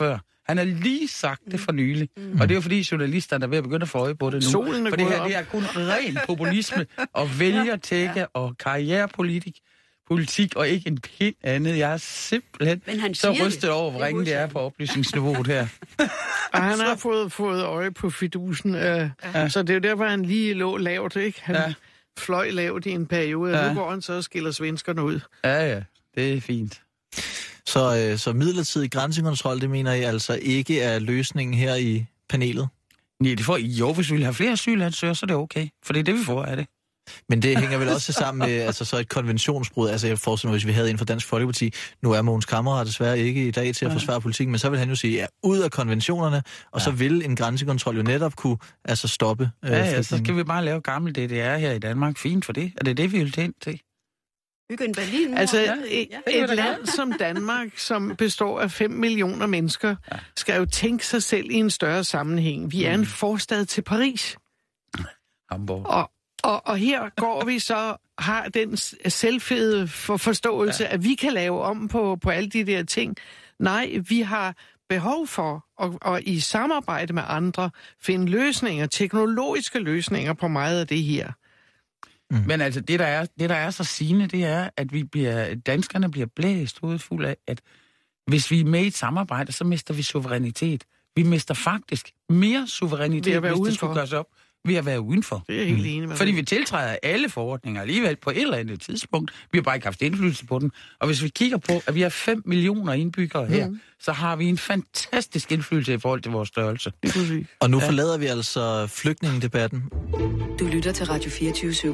Han har lige sagt det for nylig. Og det er jo fordi journalisterne er ved at begynde at få øje på det nu. Solen er for det her, op. det er kun ren populisme og vælgertække og karrierepolitik og ikke en pind andet. Jeg er simpelthen så rystet over, hvor ringe det er på oplysningsniveauet her. Og han har fået øje på fidusen, så det er jo derfor, han lige lå lavt, ikke? Han fløj lavt i en periode, og nu går han så og skiller svenskerne ud. Ja, det er fint. Så midlertidig grænsekontrol, det mener I altså ikke er løsningen her i panelet? Nej, hvis vi vil have flere asylansøgere, så er det okay. For det er det, vi får af det. Men det hænger vel også sammen med så et konventionsbrud. Altså jeg forestiller mig, hvis vi havde en for Dansk Folkeparti, nu er Mogens Camre desværre ikke i dag til at forsvare politikken, men så vil han jo sige, ud af konventionerne, og så vil en grænsekontrol jo netop kunne stoppe. Så skal vi bare lave gammel DDR her i Danmark. Fint for det. Og det er det, vi vil til. Bygge en Berlin-mur. Altså et land som Danmark, som består af 5 millioner mennesker, skal jo tænke sig selv i en større sammenhæng. Vi er en forstad til Paris. Hamburg. Og her går vi så, har den selvfede forståelse, at vi kan lave om på alle de der ting. Nej, vi har behov for at i samarbejde med andre finde løsninger, teknologiske løsninger på meget af det her. Men altså, det der er så sigende, det er, at danskerne bliver blæst udfuld af, at hvis vi er med i et samarbejde, så mister vi suverænitet. Vi mister faktisk mere suverænitet, hvis det skulle gøres op. Ved at være udenfor. Det er jeg helt enig med. Fordi vi tiltræder alle forordninger alligevel på et eller andet tidspunkt. Vi har bare ikke haft indflydelse på den. Og hvis vi kigger på, at vi har 5 millioner indbyggere her, så har vi en fantastisk indflydelse i forhold til vores størrelse. Og nu forlader vi altså flygtningedebatten. Du lytter til Radio 24/7.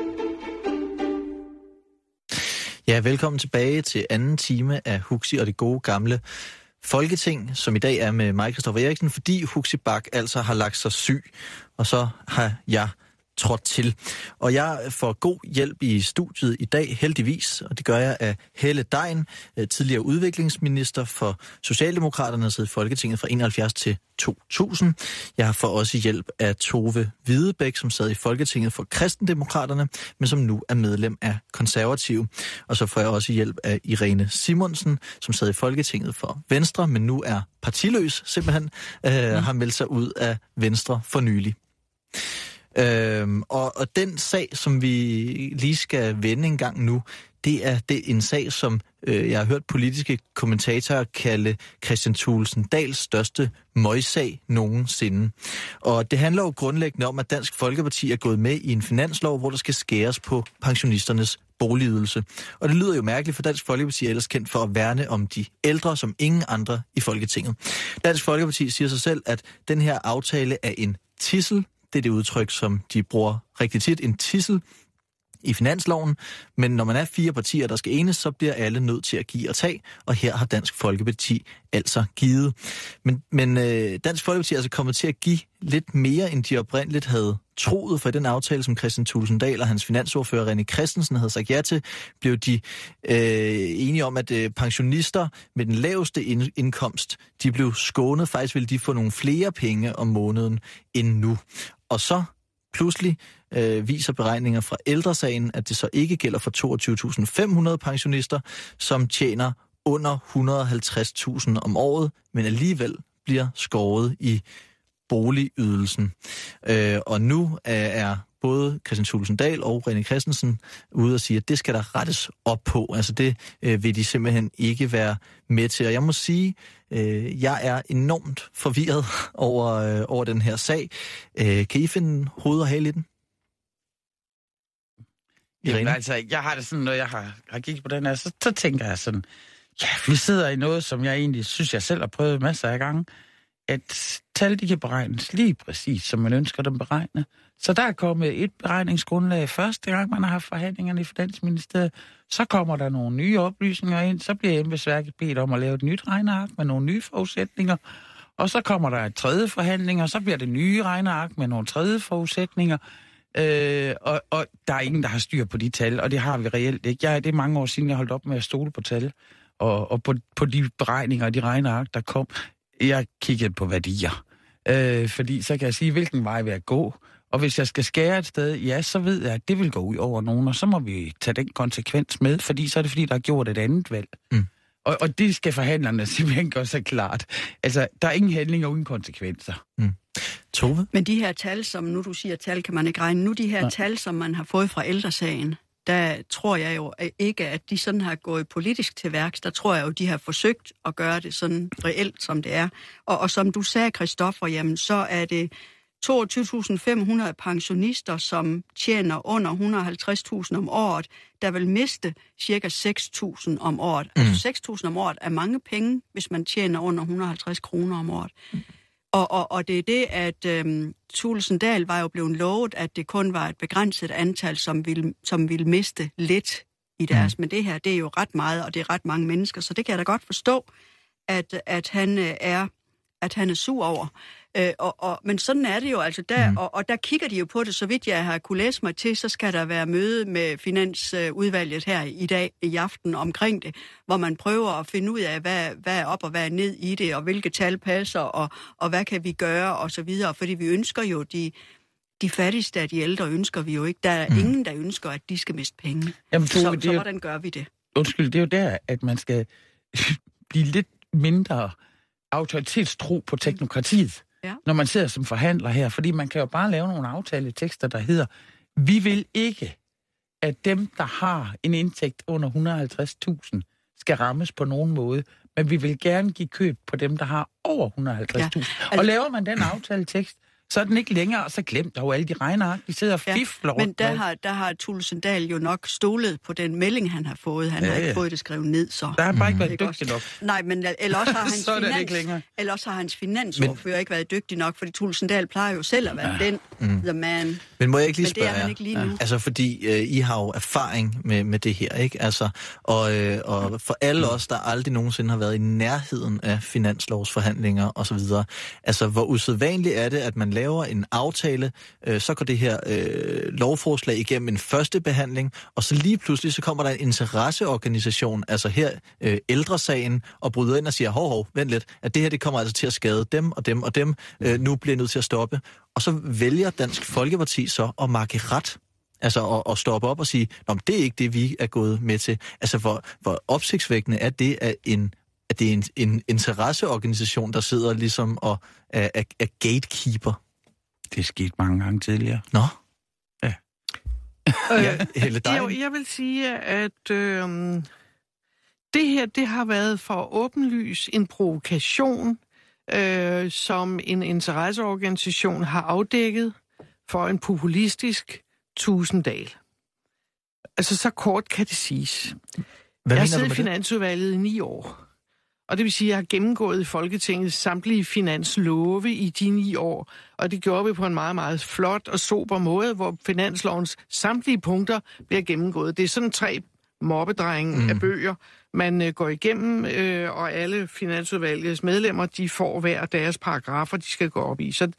Ja, velkommen tilbage til anden time af Huxi og det gode gamle Folketing, som i dag er med mig, Christoffer Eriksen, fordi Huxi Bach altså har lagt sig syg, og så har jeg trådt til. Og jeg får god hjælp i studiet i dag, heldigvis, og det gør jeg af Helle Degn, tidligere udviklingsminister for Socialdemokraterne, der sidder i Folketinget fra 71 til 2000. Jeg får også hjælp af Tove Hvidebæk, som sad i Folketinget for Kristendemokraterne, men som nu er medlem af Konservative. Og så får jeg også hjælp af Irene Simonsen, som sad i Folketinget for Venstre, men nu er partiløs simpelthen, har meldt sig ud af Venstre for nylig. Og den sag, som vi lige skal vende en gang nu, det er en sag, som jeg har hørt politiske kommentatorer kalde Kristian Thulesen Dahls største møgsag nogensinde. Og det handler jo grundlæggende om, at Dansk Folkeparti er gået med i en finanslov, hvor der skal skæres på pensionisternes boligydelse. Og det lyder jo mærkeligt, for Dansk Folkeparti er ellers kendt for at værne om de ældre som ingen andre i Folketinget. Dansk Folkeparti siger sig selv, at den her aftale er en tidsel. Det er det udtryk, som de bruger rigtig tit, en tidsel i finansloven. Men når man er 4 partier, der skal enes, så bliver alle nødt til at give og tage, og her har Dansk Folkeparti altså givet. Men Dansk Folkeparti er altså kommet til at give lidt mere, end de oprindeligt havde troet, for i den aftale, som Kristian Thulesen Dahl og hans finansordfører René Christensen havde sagt ja til, blev de enige om, at pensionister med den laveste indkomst, de blev skånet. Faktisk ville de få nogle flere penge om måneden end nu. Og så pludselig viser beregninger fra Ældresagen, at det så ikke gælder for 22.500 pensionister, som tjener under 150.000 om året, men alligevel bliver skåret i boligydelsen. Og nu er både Kristian Thulesen Dahl og René Christensen ude og sige, at det skal der rettes op på. Altså det vil de simpelthen ikke være med til. Og jeg må sige, jeg er enormt forvirret over den her sag. Kan I finde hoved og hale i den? Jamen, altså, jeg har det sådan, når jeg har kigget på den her, så tænker jeg sådan, ja, vi sidder i noget, som jeg egentlig synes, jeg selv har prøvet masser af gange, at tal, de kan beregnes lige præcis, som man ønsker dem beregnet. Så der er kommet et beregningsgrundlag første gang, man har haft forhandlingerne i Finansministeriet. Så kommer der nogle nye oplysninger ind, så bliver embedsværket bedt om at lave et nyt regneark med nogle nye forudsætninger. Og så kommer der et tredje forhandling, og så bliver det nye regneark med nogle tredje forudsætninger. Og der er ingen, der har styr på de tal, og det har vi reelt ikke. Det er mange år siden, jeg holdt op med at stole på tal, og på de beregninger og de regneark, der kom. Jeg kiggede på værdier, fordi så kan jeg sige, hvilken vej vil jeg gå. Og hvis jeg skal skære et sted, ja, så ved jeg, at det vil gå ud over nogen, og så må vi tage den konsekvens med, fordi så er det fordi, der er gjort et andet valg. Og det skal forhandlerne simpelthen gøre sig klart. Altså, der er ingen handlinger uden konsekvenser. Tove? Men de her tal, som nu du siger tal, kan man ikke regne. Nu de her tal, som man har fået fra Ældresagen, der tror jeg jo ikke, at de sådan har gået politisk til værks. Der tror jeg jo, de har forsøgt at gøre det sådan reelt, som det er. Og som du sagde, Christoffer, jamen så er det 22.500 pensionister, som tjener under 150.000 om året, der vil miste ca. 6.000 om året. Altså 6.000 om året er mange penge, hvis man tjener under 150 kroner om året. Og det er det, at Thulesen Dahl var jo blevet lovet, at det kun var et begrænset antal, som ville miste lidt i deres. Men det her, det er jo ret meget, og det er ret mange mennesker, så det kan jeg da godt forstå, at han er sur over. Men sådan er det jo altså der, og der kigger de jo på det, så vidt jeg har kunne læse mig til, så skal der være møde med Finansudvalget her i dag i aften omkring det, hvor man prøver at finde ud af, hvad er op og hvad er ned i det, og hvilke tal passer, og hvad kan vi gøre, og så videre, fordi vi ønsker jo de fattigste af de ældre ønsker vi jo ikke. Der er ingen, der ønsker, at de skal miste penge. Jamen, så hvordan gør vi det? Undskyld, det er jo der, at man skal blive lidt mindre autoritetstro på teknokratiet, når man sidder som forhandler her. Fordi man kan jo bare lave nogle aftaletekster, der hedder, vi vil ikke, at dem, der har en indtægt under 150.000, skal rammes på nogen måde. Men vi vil gerne give køb på dem, der har over 150.000. Ja, altså, og laver man den aftaletekst, så er den ikke længere, og så glemt der jo alle de regneark, de sidder og fifler rundt. Men der har Thulesen Dahl jo nok stolet på den melding, han har fået. Han har ikke fået det skrevet ned, så... Der har bare ikke været dygtig nok. Nej, men ellers har hans finansordfører ikke været dygtig nok, fordi Thulesen Dahl plejer jo selv at være the man. Men må jeg ikke lige spørge jer? Det er han ikke lige nu. Altså, fordi I har jo erfaring med det her, ikke? Altså, og for alle os, der aldrig nogensinde har været i nærheden af finanslovsforhandlinger osv., altså, hvor usædvanligt er det, at man laver en aftale, så går det her lovforslag igennem en første behandling, og så lige pludselig så kommer der en interesseorganisation, altså her Ældresagen, og bryder ind og siger, hov, vent lidt, at det her det kommer altså til at skade dem og dem og dem, nu bliver nødt til at stoppe. Og så vælger Dansk Folkeparti så at markere ret, altså at stoppe op og sige, det er ikke det, vi er gået med til. Altså hvor opsigtsvækkende er det, at det er en interesseorganisation, der sidder ligesom og er gatekeeper. Det er sket mange gange tidligere. Nå? Ja. Jeg vil sige, at det her, det har været for åbenlys en provokation, som en interesseorganisation har afdækket for en populistisk Thulesen Dahl. Altså, så kort kan det siges. Jeg har siddet i Finansudvalget i 9 år. Og det vil sige, at jeg har gennemgået i Folketinget samtlige finanslove i de 9 år. Og det gjorde vi på en meget, meget flot og sober måde, hvor finanslovens samtlige punkter bliver gennemgået. Det er sådan 3 mobbedrenge af bøger, man går igennem, og alle Finansudvalgets medlemmer, de får hver deres paragrafer, de skal gå op i. Så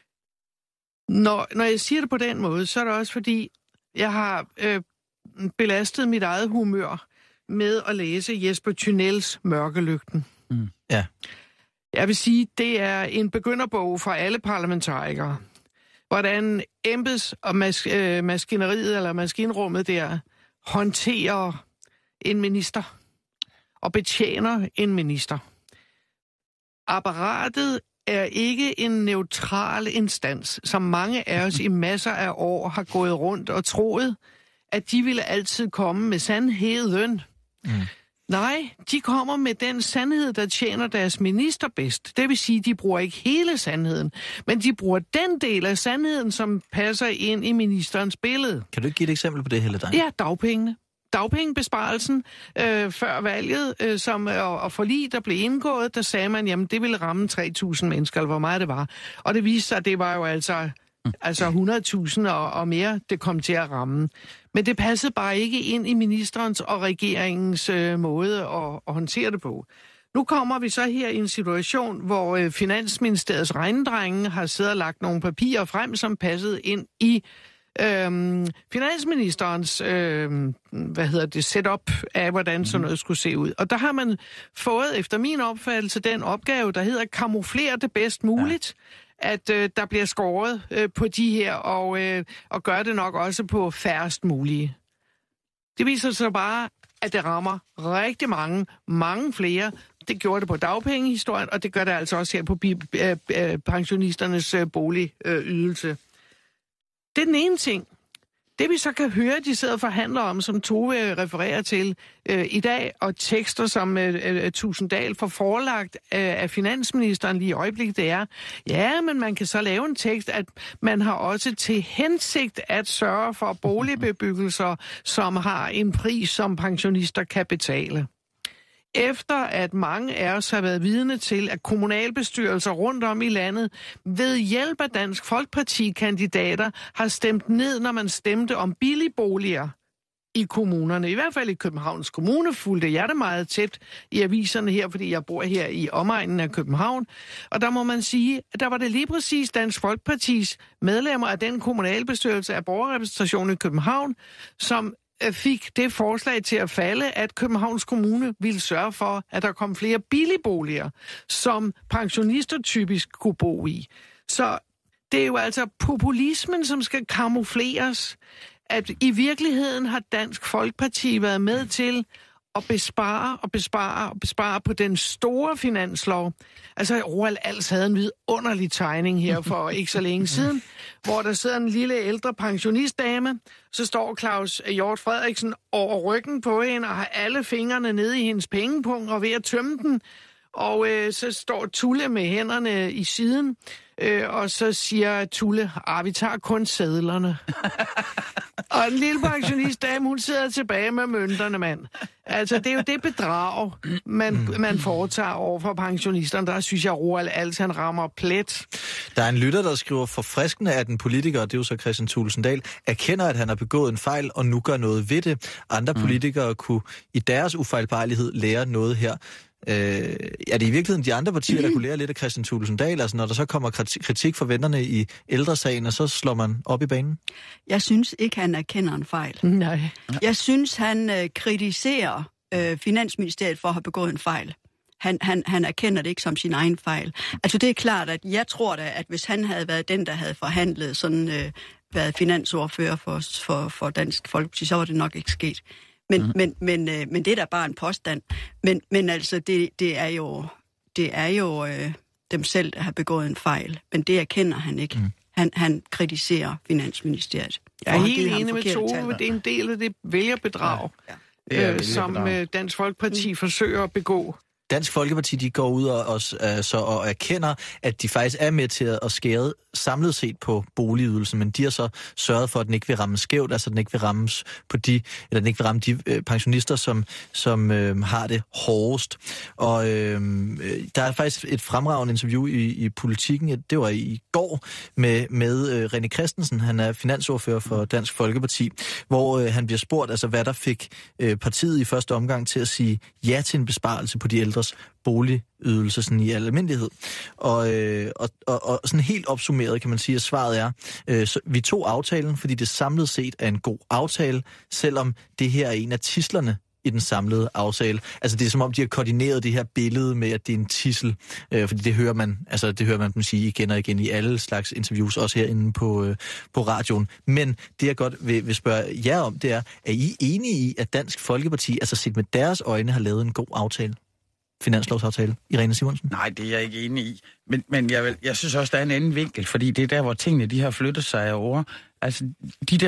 når jeg siger det på den måde, så er det også fordi, jeg har belastet mit eget humør med at læse Jesper Thunels Mørkelygten. Ja. Jeg vil sige, det er en begynderbog for alle parlamentarikere. Hvordan embeds- og maskineriet eller maskinrummet der håndterer en minister og betjener en minister. Apparatet er ikke en neutral instans, som mange af os i masser af år har gået rundt og troet, at de ville altid komme med sandheden. Nej, de kommer med den sandhed, der tjener deres minister bedst. Det vil sige, de bruger ikke hele sandheden, men de bruger den del af sandheden, som passer ind i ministerens billede. Kan du ikke give et eksempel på det, Helle Degn? Ja, dagpengene. Dagpengebesparelsen før valget, og forlig, der blev indgået, der sagde man, jamen det ville ramme 3.000 mennesker, eller hvor meget det var. Og det viste sig, at det var jo altså 100.000 og mere, det kom til at ramme. Men det passede bare ikke ind i ministerens og regeringens måde at håndtere det på. Nu kommer vi så her i en situation, hvor Finansministeriets regnedrenge har siddet og lagt nogle papirer frem, som passede ind i finansministerens setup af, hvordan sådan noget skulle se ud. Og der har man fået, efter min opfattelse, den opgave, der hedder kamuflere det bedst muligt, at der bliver skåret på de her, og gør det nok også på færrest mulige. Det viser sig bare, at det rammer rigtig mange flere. Det gjorde det på dagpengehistorien, og det gør det altså også her på pensionisternes boligydelse. Det er den ene ting. Det vi så kan høre, de sidder og forhandler om, som Tove refererer til i dag, og tekster, som Tusinddal får forelagt af finansministeren lige i øjeblikket, det er, ja, men man kan så lave en tekst, at man har også til hensigt at sørge for boligbebyggelser, som har en pris, som pensionister kan betale. Efter at mange af os har været vidne til, at kommunalbestyrelser rundt om i landet ved hjælp af Dansk Folkeparti-kandidater har stemt ned, når man stemte om billigboliger i kommunerne. I hvert fald i Københavns Kommune fulgte jeg det meget tæt i aviserne her, fordi jeg bor her i omegnen af København. Og der må man sige, at der var det lige præcis Dansk Folkepartis medlemmer af den kommunalbestyrelse af borgerrepræsentationen i København, som fik det forslag til at falde, at Københavns Kommune ville sørge for, at der kom flere billigboliger, som pensionister typisk kunne bo i. Så det er jo altså populismen, som skal kamufleres, at i virkeligheden har Dansk Folkeparti været med til at bespare på den store finanslov. Altså, Roald Als havde en vidunderlig tegning her for ikke så længe siden, hvor der sidder en lille ældre pensionistdame, så står Claus Hjort Frederiksen over ryggen på hende og har alle fingrene nede i hendes pengepung og ved at tømme den, og så står Tulle med hænderne i siden, og så siger Tulle, vi tager kun sedlerne. Og den lille pensionistdame, hun sidder tilbage med mønterne, mand. Altså, det er jo det bedrag, man foretager over for pensionisterne. Der synes jeg, Roald Als, han rammer plet. Der er en lytter, der skriver forfriskende, at en politiker, det er jo så Kristian Thulesen Dahl, erkender, at han har begået en fejl, og nu gør noget ved det. Andre politikere kunne i deres ufejlbarlighed lære noget her. Er det i virkeligheden de andre partier, der kunne lære lidt af Kristian Thulesen Dahl? Altså, når der så kommer kritik fra vennerne i ældresagen, og så slår man op i banen? Jeg synes ikke, han erkender en fejl. Nej. Jeg synes, han kritiserer Finansministeriet for at have begået en fejl. Han erkender det ikke som sin egen fejl. Altså, det er klart, at jeg tror da, at hvis han havde været den, der havde forhandlet, sådan været finansordfører for Dansk Folkeparti, så var det nok ikke sket. Men det er da bare en påstand. Men altså, det er jo dem selv, der har begået en fejl. Men det erkender han ikke. Han kritiserer Finansministeriet. Jeg er helt enig med Tove. Det er en del af det vælgerbedrag, som Dansk Folkeparti forsøger at begå. Dansk Folkeparti, de går ud og erkender, at de faktisk er med til at skære samlet set på boligydelsen, men de har så sørget for, at den ikke vil ramme skævt, altså den ikke vil rammes på den ikke vil ramme de pensionister, som har det hårdest. Og der er faktisk et fremragende interview i Politikken, det var i går, med René Christensen, han er finansordfører for Dansk Folkeparti, hvor han bliver spurgt, altså hvad der fik partiet i første omgang til at sige ja til en besparelse på de ældres boligydelse sådan i almindelighed. Og sådan helt opsummeret kan man sige, at svaret er, så vi tog aftalen, fordi det samlet set er en god aftale, selvom det her er en af tidslerne i den samlede aftale. Altså det er som om, de har koordineret det her billede med, at det er en tidsel, fordi det hører man dem sige igen og igen i alle slags interviews, også herinde på radioen. Men det jeg godt vil spørge jer om, det er I enige i, at Dansk Folkeparti, altså set med deres øjne, har lavet en god aftale? Finanslovsaftale, Irene Simonsen? Nej, det er jeg ikke enig i. Men jeg synes også, der er en anden vinkel, fordi det er der, hvor tingene de har flyttet sig over. Altså, de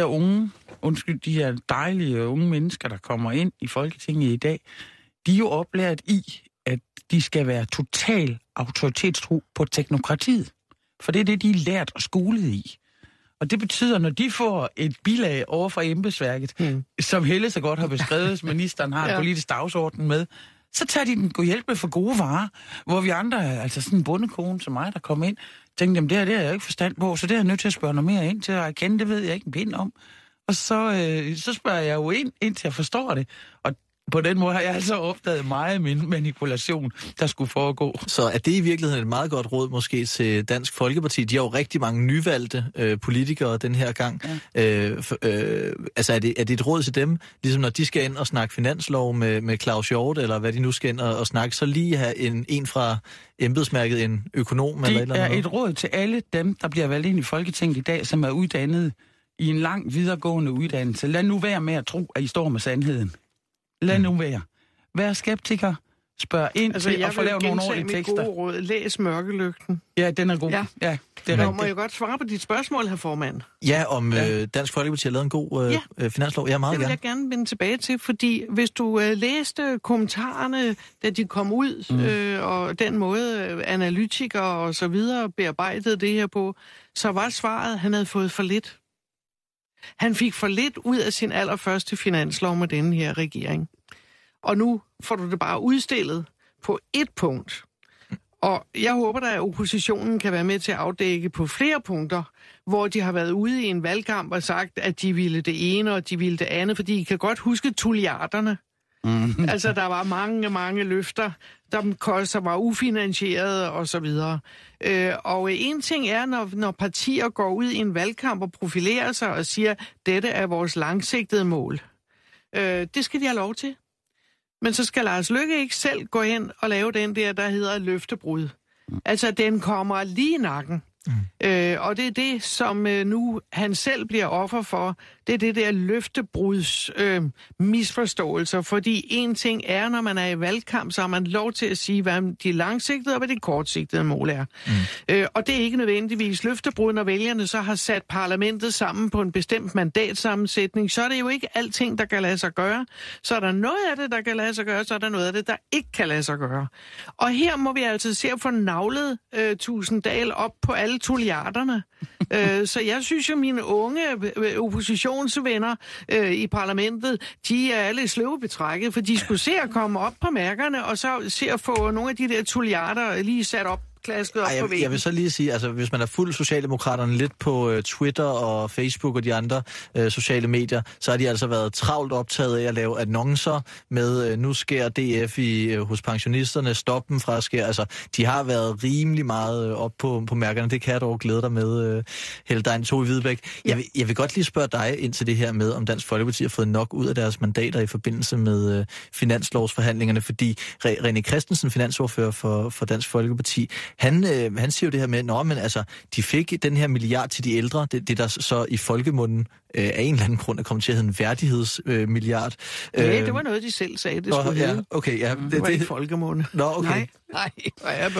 her dejlige unge mennesker, der kommer ind i Folketinget i dag, de er jo oplært i, at de skal være total autoritetstro på teknokratiet. For det er det, de er lært og skolet i. Og det betyder, når de får et bilag over fra embedsværket, som Helle så godt har beskrevet, ministeren har en politisk dagsorden med, så tager de den hjælp med for gode varer, hvor vi andre, altså sådan en bondekone som mig, der kom ind, tænkte, jamen det her er jeg ikke forstand på, så det er jeg nødt til at spørge noget mere ind til at erkende, det ved jeg ikke en pind om. Og så spørger jeg jo ind til jeg forstår det. Og på den måde har jeg altså opdaget meget min manipulation, der skulle foregå. Så er det i virkeligheden et meget godt råd måske til Dansk Folkeparti? De har jo rigtig mange nyvalgte politikere den her gang. Ja. Altså er det et råd til dem, ligesom når de skal ind og snakke finanslov med Claus Hjort, eller hvad de nu skal ind og snakke, så lige have en fra embedsmærket, en økonom? Det eller er et råd til alle dem, der bliver valgt ind i Folketinget i dag, som er uddannet i en lang videregående uddannelse. Lad nu være med at tro, at I står med sandheden. Lad nu være. Vær skeptiker. Spørg ind til at få lavet nogle ordentlige tekster. Gode råd. Læs Mørkelygten. Ja, den er god. Ja, det er rigtigt. Må jeg godt svare på dit spørgsmål, herr formand? Ja, om Dansk Folkeparti har lavet en god finanslov. Ja, meget gerne. Det vil jeg gerne vende tilbage til, fordi hvis du læste kommentarerne, da de kom ud, og den måde analytikere og så videre bearbejdede det her på, så var svaret, at han havde fået for lidt. Han fik for lidt ud af sin allerførste finanslov med denne her regering. Og nu får du det bare udstillet på et punkt. Og jeg håber da, at oppositionen kan være med til at afdække på flere punkter, hvor de har været ude i en valgkamp og sagt, at de ville det ene og de ville det andet, fordi I kan godt huske tulliarderne. Altså, der var mange løfter, der var ufinansieret og så videre. Og en ting er, når partier går ud i en valgkamp og profilerer sig og siger, dette er vores langsigtede mål. Det skal de have lov til. Men så skal Lars Løkke ikke selv gå hen og lave den der hedder løftebrud. Altså, den kommer lige i nakken. Og det er det, som nu han selv bliver offer for. Det er det der løftebruds misforståelser. Fordi en ting er, når man er i valgkamp, så har man lov til at sige, hvad de langsigtede og hvad de kortsigtede mål er. Og det er ikke nødvendigvis løftebrud, når vælgerne så har sat parlamentet sammen på en bestemt mandatsammensætning. Så er det jo ikke alting, der kan lade sig gøre. Så er der noget af det, der kan lade sig gøre, så er der noget af det, der ikke kan lade sig gøre. Og her må vi altså se at få navlet Tusinddal op på alle tulliarderne. Så jeg synes jo, mine unge oppositionsvenner i parlamentet, de er alle sløve betrækket, for de skulle se at komme op på mærkerne, og så se at få nogle af de der tulliarder lige sat op. Jeg vil så lige sige, altså hvis man er fuld Socialdemokraterne lidt på Twitter og Facebook og de andre sociale medier, så har de altså været travlt optaget af at lave annoncer med, nu sker DF hos pensionisterne, stop dem fra at ske. Altså, de har været rimelig meget op på mærkerne. Det kan jeg dog glæde dig med, Heldein Tove Hvidebæk. Jeg vil godt lige spørge dig ind til det her med, om Dansk Folkeparti har fået nok ud af deres mandater i forbindelse med finanslovsforhandlingerne, fordi René Christensen, finansordfører for Dansk Folkeparti, han siger jo det her med, men altså, de fik den her milliard til de ældre, det der så i folkemunden af en eller anden grund er kommet til at hedde en værdighedsmilliard. Ja, det var noget, de selv sagde, det skulle hedde. Okay, ja. Det var ikke folkemunden. Nå, okay. Nej, hvor er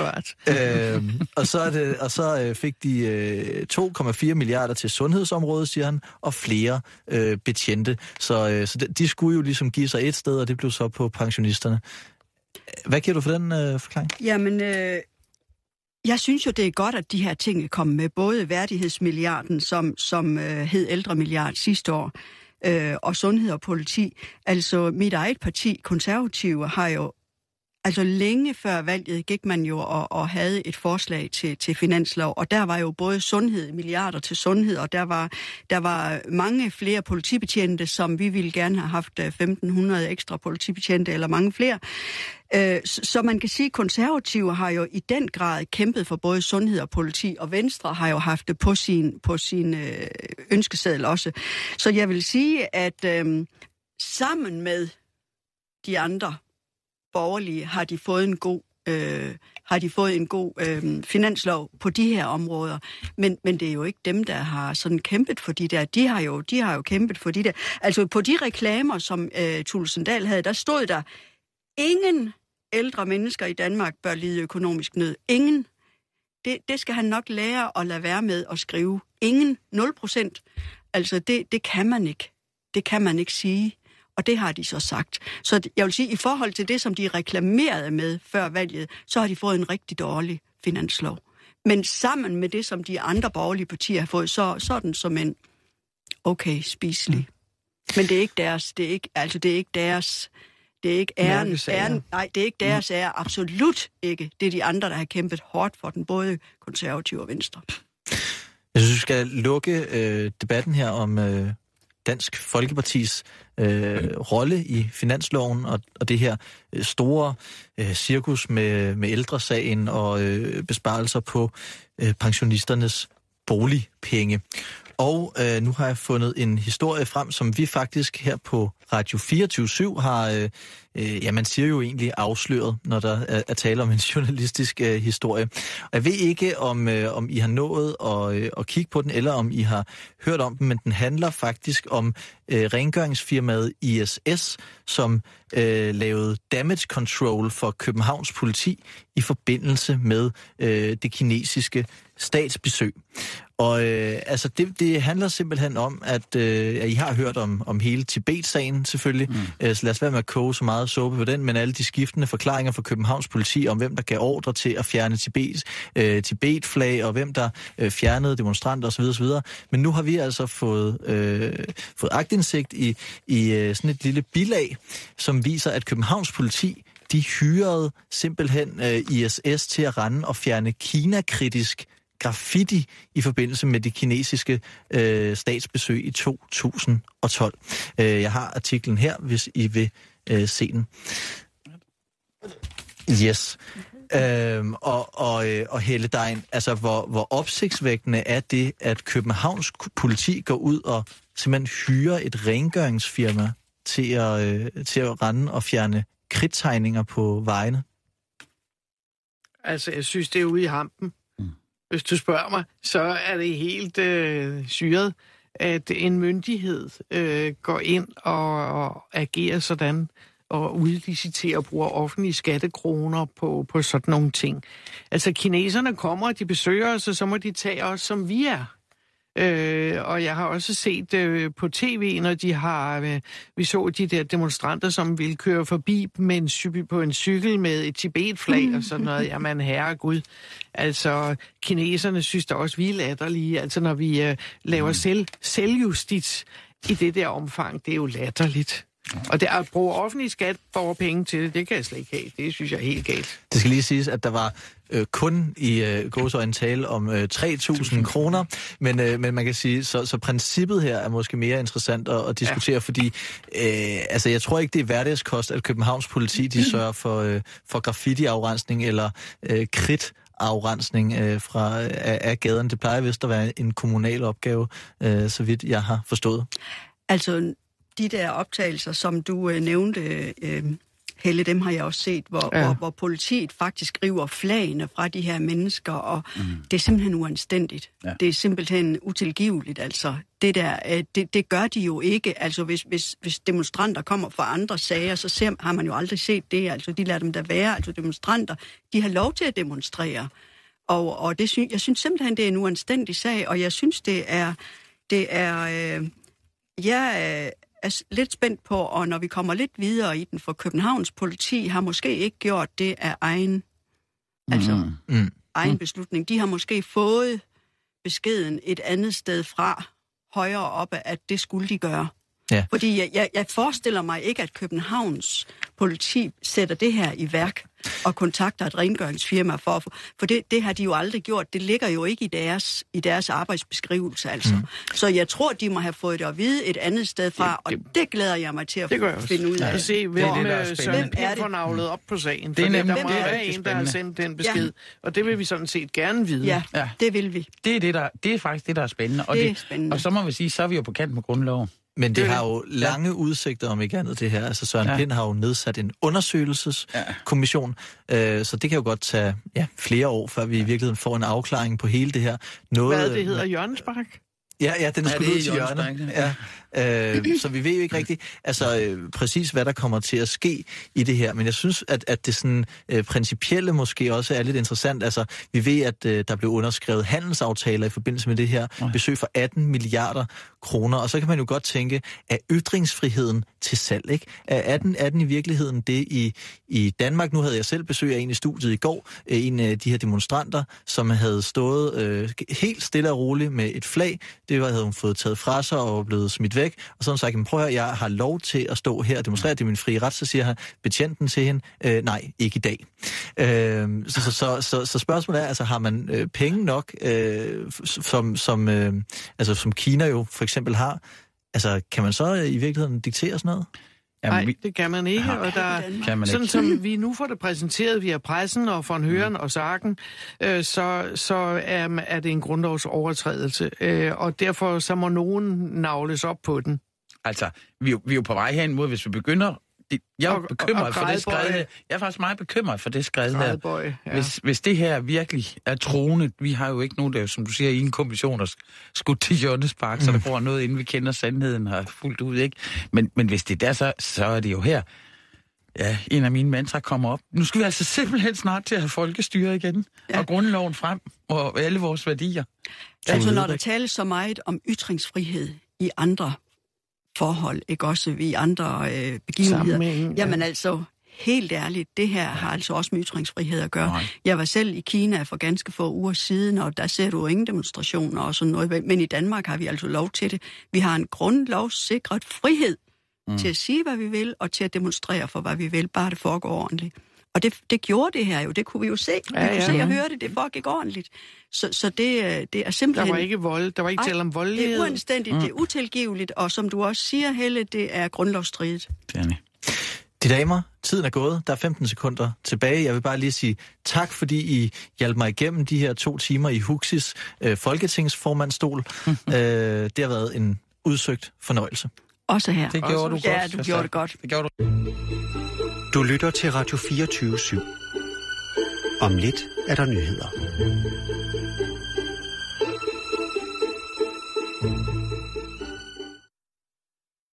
bevaret. Og så fik de 2,4 milliarder til sundhedsområdet, siger han, og flere betjente. Så de skulle jo ligesom give sig et sted, og det blev så på pensionisterne. Hvad giver du for den forklaring? Jamen, jeg synes jo, det er godt, at de her ting er kommet med. Både værdighedsmilliarden, som hed ældremilliard sidste år, og sundhed og politi. Altså, mit eget parti, Konservative, har jo altså længe før valget gik man jo og havde et forslag til finanslov, og der var jo både sundhed, milliarder til sundhed, og der var mange flere politibetjente, som vi ville gerne have haft 1.500 ekstra politibetjente, eller mange flere. Så man kan sige, at Konservative har jo i den grad kæmpet for både sundhed og politi, og Venstre har jo haft det på sin ønskeseddel også. Så jeg vil sige, at sammen med de andre borgerlige har de fået en god finanslov på de her områder, men det er jo ikke dem, der har sådan kæmpet for de der. De har jo kæmpet for de der. Altså på de reklamer, som Tusinddal havde, der stod der: ingen ældre mennesker i Danmark bør lide økonomisk nød. Ingen. Det skal han nok lære at lade være med at skrive. Ingen. 0%. Altså det kan man ikke. Det kan man ikke sige. Og det har de så sagt. Så jeg vil sige, i forhold til det, som de reklamerede med før valget, så har de fået en rigtig dårlig finanslov. Men sammen med det, som de andre borgerlige partier har fået, så er den som en okay spiselig. Men det er ikke deres, det er ikke æren. Nej, det er ikke deres ære. Absolut ikke. Det er de andre, der har kæmpet hårdt for den, både Konservative og Venstre. Jeg synes, vi skal lukke debatten her om Dansk Folkepartis rolle i finansloven og det her store cirkus med ældresagen og besparelser på pensionisternes boligpenge. Og nu har jeg fundet en historie frem, som vi faktisk her på Radio 24/7 har, man siger jo egentlig afsløret, når der er tale om en journalistisk historie. Og jeg ved ikke, om I har nået at kigge på den, eller om I har hørt om den, men den handler faktisk om rengøringsfirmaet ISS, som lavede damage control for Københavns politi i forbindelse med det kinesiske statsbesøg. Og det handler simpelthen om, at I har hørt om hele Tibet-sagen selvfølgelig, så lad os være med at koge så meget suppe på den, men alle de skiftende forklaringer fra Københavns politi om, hvem der gav ordre til at fjerne Tibet-flag, og hvem der fjernede demonstranter osv. Men nu har vi altså fået aktindsigt i sådan et lille bilag, som viser, at Københavns politi, de hyrede simpelthen ISS til at rende og fjerne Kina-kritisk graffiti i forbindelse med det kinesiske statsbesøg i 2012. Jeg har artiklen her, hvis I vil se den. Yes. Og Helle Dein, altså hvor opsigtsvækkende er det, at Københavns politi går ud og simpelthen hyrer et rengøringsfirma til at rende og fjerne kridttegninger på vejene? Altså, jeg synes, det er ude i hampen. Hvis du spørger mig, så er det helt syret, at en myndighed går ind og agerer sådan, og udliciterer og bruger offentlige skattekroner på sådan nogle ting. Altså, kineserne kommer, og de besøger os, og så må de tage os, som vi er. Og jeg har også set på tv, når vi så de der demonstranter, som ville køre forbi på en cykel med et Tibet-flag og sådan noget. Jamen herregud. Altså, kineserne synes da også, vi er latterlige. Altså, når vi laver selvjustits i det der omfang, det er jo latterligt. Og det at bruge offentlige skatteborgerpenge til det kan jeg slet ikke have. Det synes jeg er helt galt. Det skal lige siges, at der var kun i gåseøjne tale om 3.000 kroner, men man kan sige, så princippet her er måske mere interessant at diskutere, fordi jeg tror ikke, det er hverdagskost, at Københavns politi, de sørger for graffiti-afrensning eller kridtafrensning af gaderne. Det plejer vist at være en kommunal opgave, så vidt jeg har forstået. Altså, de der optagelser, som du nævnte, Helle, dem har jeg også set, hvor politiet faktisk river flagene fra de her mennesker, og det er simpelthen uanstændigt. Ja. Det er simpelthen utilgiveligt, altså. Det gør de jo ikke. Altså, hvis demonstranter kommer fra andre sager, så har man jo aldrig set det. Altså, de lader dem der være. Altså, demonstranter, de har lov til at demonstrere. Og jeg synes simpelthen, det er en uanstændig sag, og jeg synes, jeg er lidt spændt på, og når vi kommer lidt videre i den, for Københavns politi har måske ikke gjort det af egen beslutning. De har måske fået beskeden et andet sted fra, højere oppe, at det skulle de gøre. Ja. Fordi jeg forestiller mig ikke, at Københavns politi sætter det her i værk og kontakter et rengøringsfirma for det har de jo aldrig gjort. Det ligger jo ikke i deres arbejdsbeskrivelse, altså. Så jeg tror, de må have fået det at vide et andet sted fra, og det glæder jeg mig til at finde ud af. Ja. Se, hvem Søren Pind får navlet op på sagen. Det er nemlig, der må være en, der har sendt den besked, og det vil vi sådan set gerne vide. Ja, det vil vi. Det er faktisk det, der er spændende. Og så må vi sige, så er vi jo på kant med grundloven. Men det har jo lange udsigter, om ikke andet det her. Altså Søren Pind har jo nedsat en undersøgelseskommission, så det kan jo godt tage flere år, før vi i virkeligheden får en afklaring på hele det her. Hvad det hedder, Jørgensbak? Ja, den er sgu ud til hjørnet. Så vi ved jo ikke rigtigt, præcis hvad der kommer til at ske i det her. Men jeg synes, at det sådan principielle måske også er lidt interessant. Altså, vi ved, at der blev underskrevet handelsaftaler i forbindelse med det her besøg for 18 milliarder kroner. Og så kan man jo godt tænke, at ytringsfriheden til salg, ikke? Er den i virkeligheden det i Danmark? Nu havde jeg selv besøg af en i studiet i går, en af de her demonstranter, som havde stået helt stille og roligt med et flag. Det havde hun fået taget fra sig og blevet smidt væk. Og så har hun sagt, prøv at høre, jeg har lov til at stå her og demonstrere, det er min frie ret. Så siger han, betjenten til hende, nej, ikke i dag. Så spørgsmålet er, altså har man penge nok, som Kina jo for eksempel har? Altså kan man så i virkeligheden diktere sådan noget? Nej, det kan man ikke. Og der, kan man sådan ikke. som vi nu får det præsenteret via pressen og von Høren og Sagen, så er det en grundlovsovertrædelse. Og derfor så må nogen navles op på den. Altså, vi er jo på vej hen mod, hvis vi begynder... Jeg er bekymret for det skred. Jeg er faktisk meget bekymret for det skred her. Ja. Hvis det her virkelig er troende, vi har jo ikke nogen, der som du siger, i en kommission, der skudt til Johannespark, så der får noget, inden vi kender sandheden her fuldt ud, ikke? Men hvis det er der, så er det jo her. Ja, en af mine mantra kommer op. Nu skal vi altså simpelthen snart til at have folkestyre igen, og grundloven frem, og alle vores værdier. Altså, når der tales så meget om ytringsfrihed i andre forhold, ikke også i andre begivenheder. Jamen altså, helt ærligt, det her har altså også med ytringsfrihed at gøre. Nej. Jeg var selv i Kina for ganske få uger siden, og der ser du ingen demonstrationer og sådan noget. Men i Danmark har vi altså lov til det. Vi har en grundlovssikret frihed til at sige, hvad vi vil, og til at demonstrere for, hvad vi vil, bare det foregår ordentligt. Og det gjorde det her jo, det kunne vi jo se. Vi kunne se og høre det foregik ordentligt. Så det er simpelthen... Der var ikke vold, der var ikke tale om voldelighed. Det er uanstændigt, det er utilgiveligt, og som du også siger, Helle, det er grundlovsstridigt. De damer, tiden er gået. Der er 15 sekunder tilbage. Jeg vil bare lige sige tak, fordi I hjalp mig igennem de her 2 timer i Huxis folketingsformandsstol. Det har været en udsøgt fornøjelse. Også her. Det gjorde du godt. Ja, du gjorde det godt. Det gjorde du. Du lytter til Radio 24/7. Om lidt er der nyheder.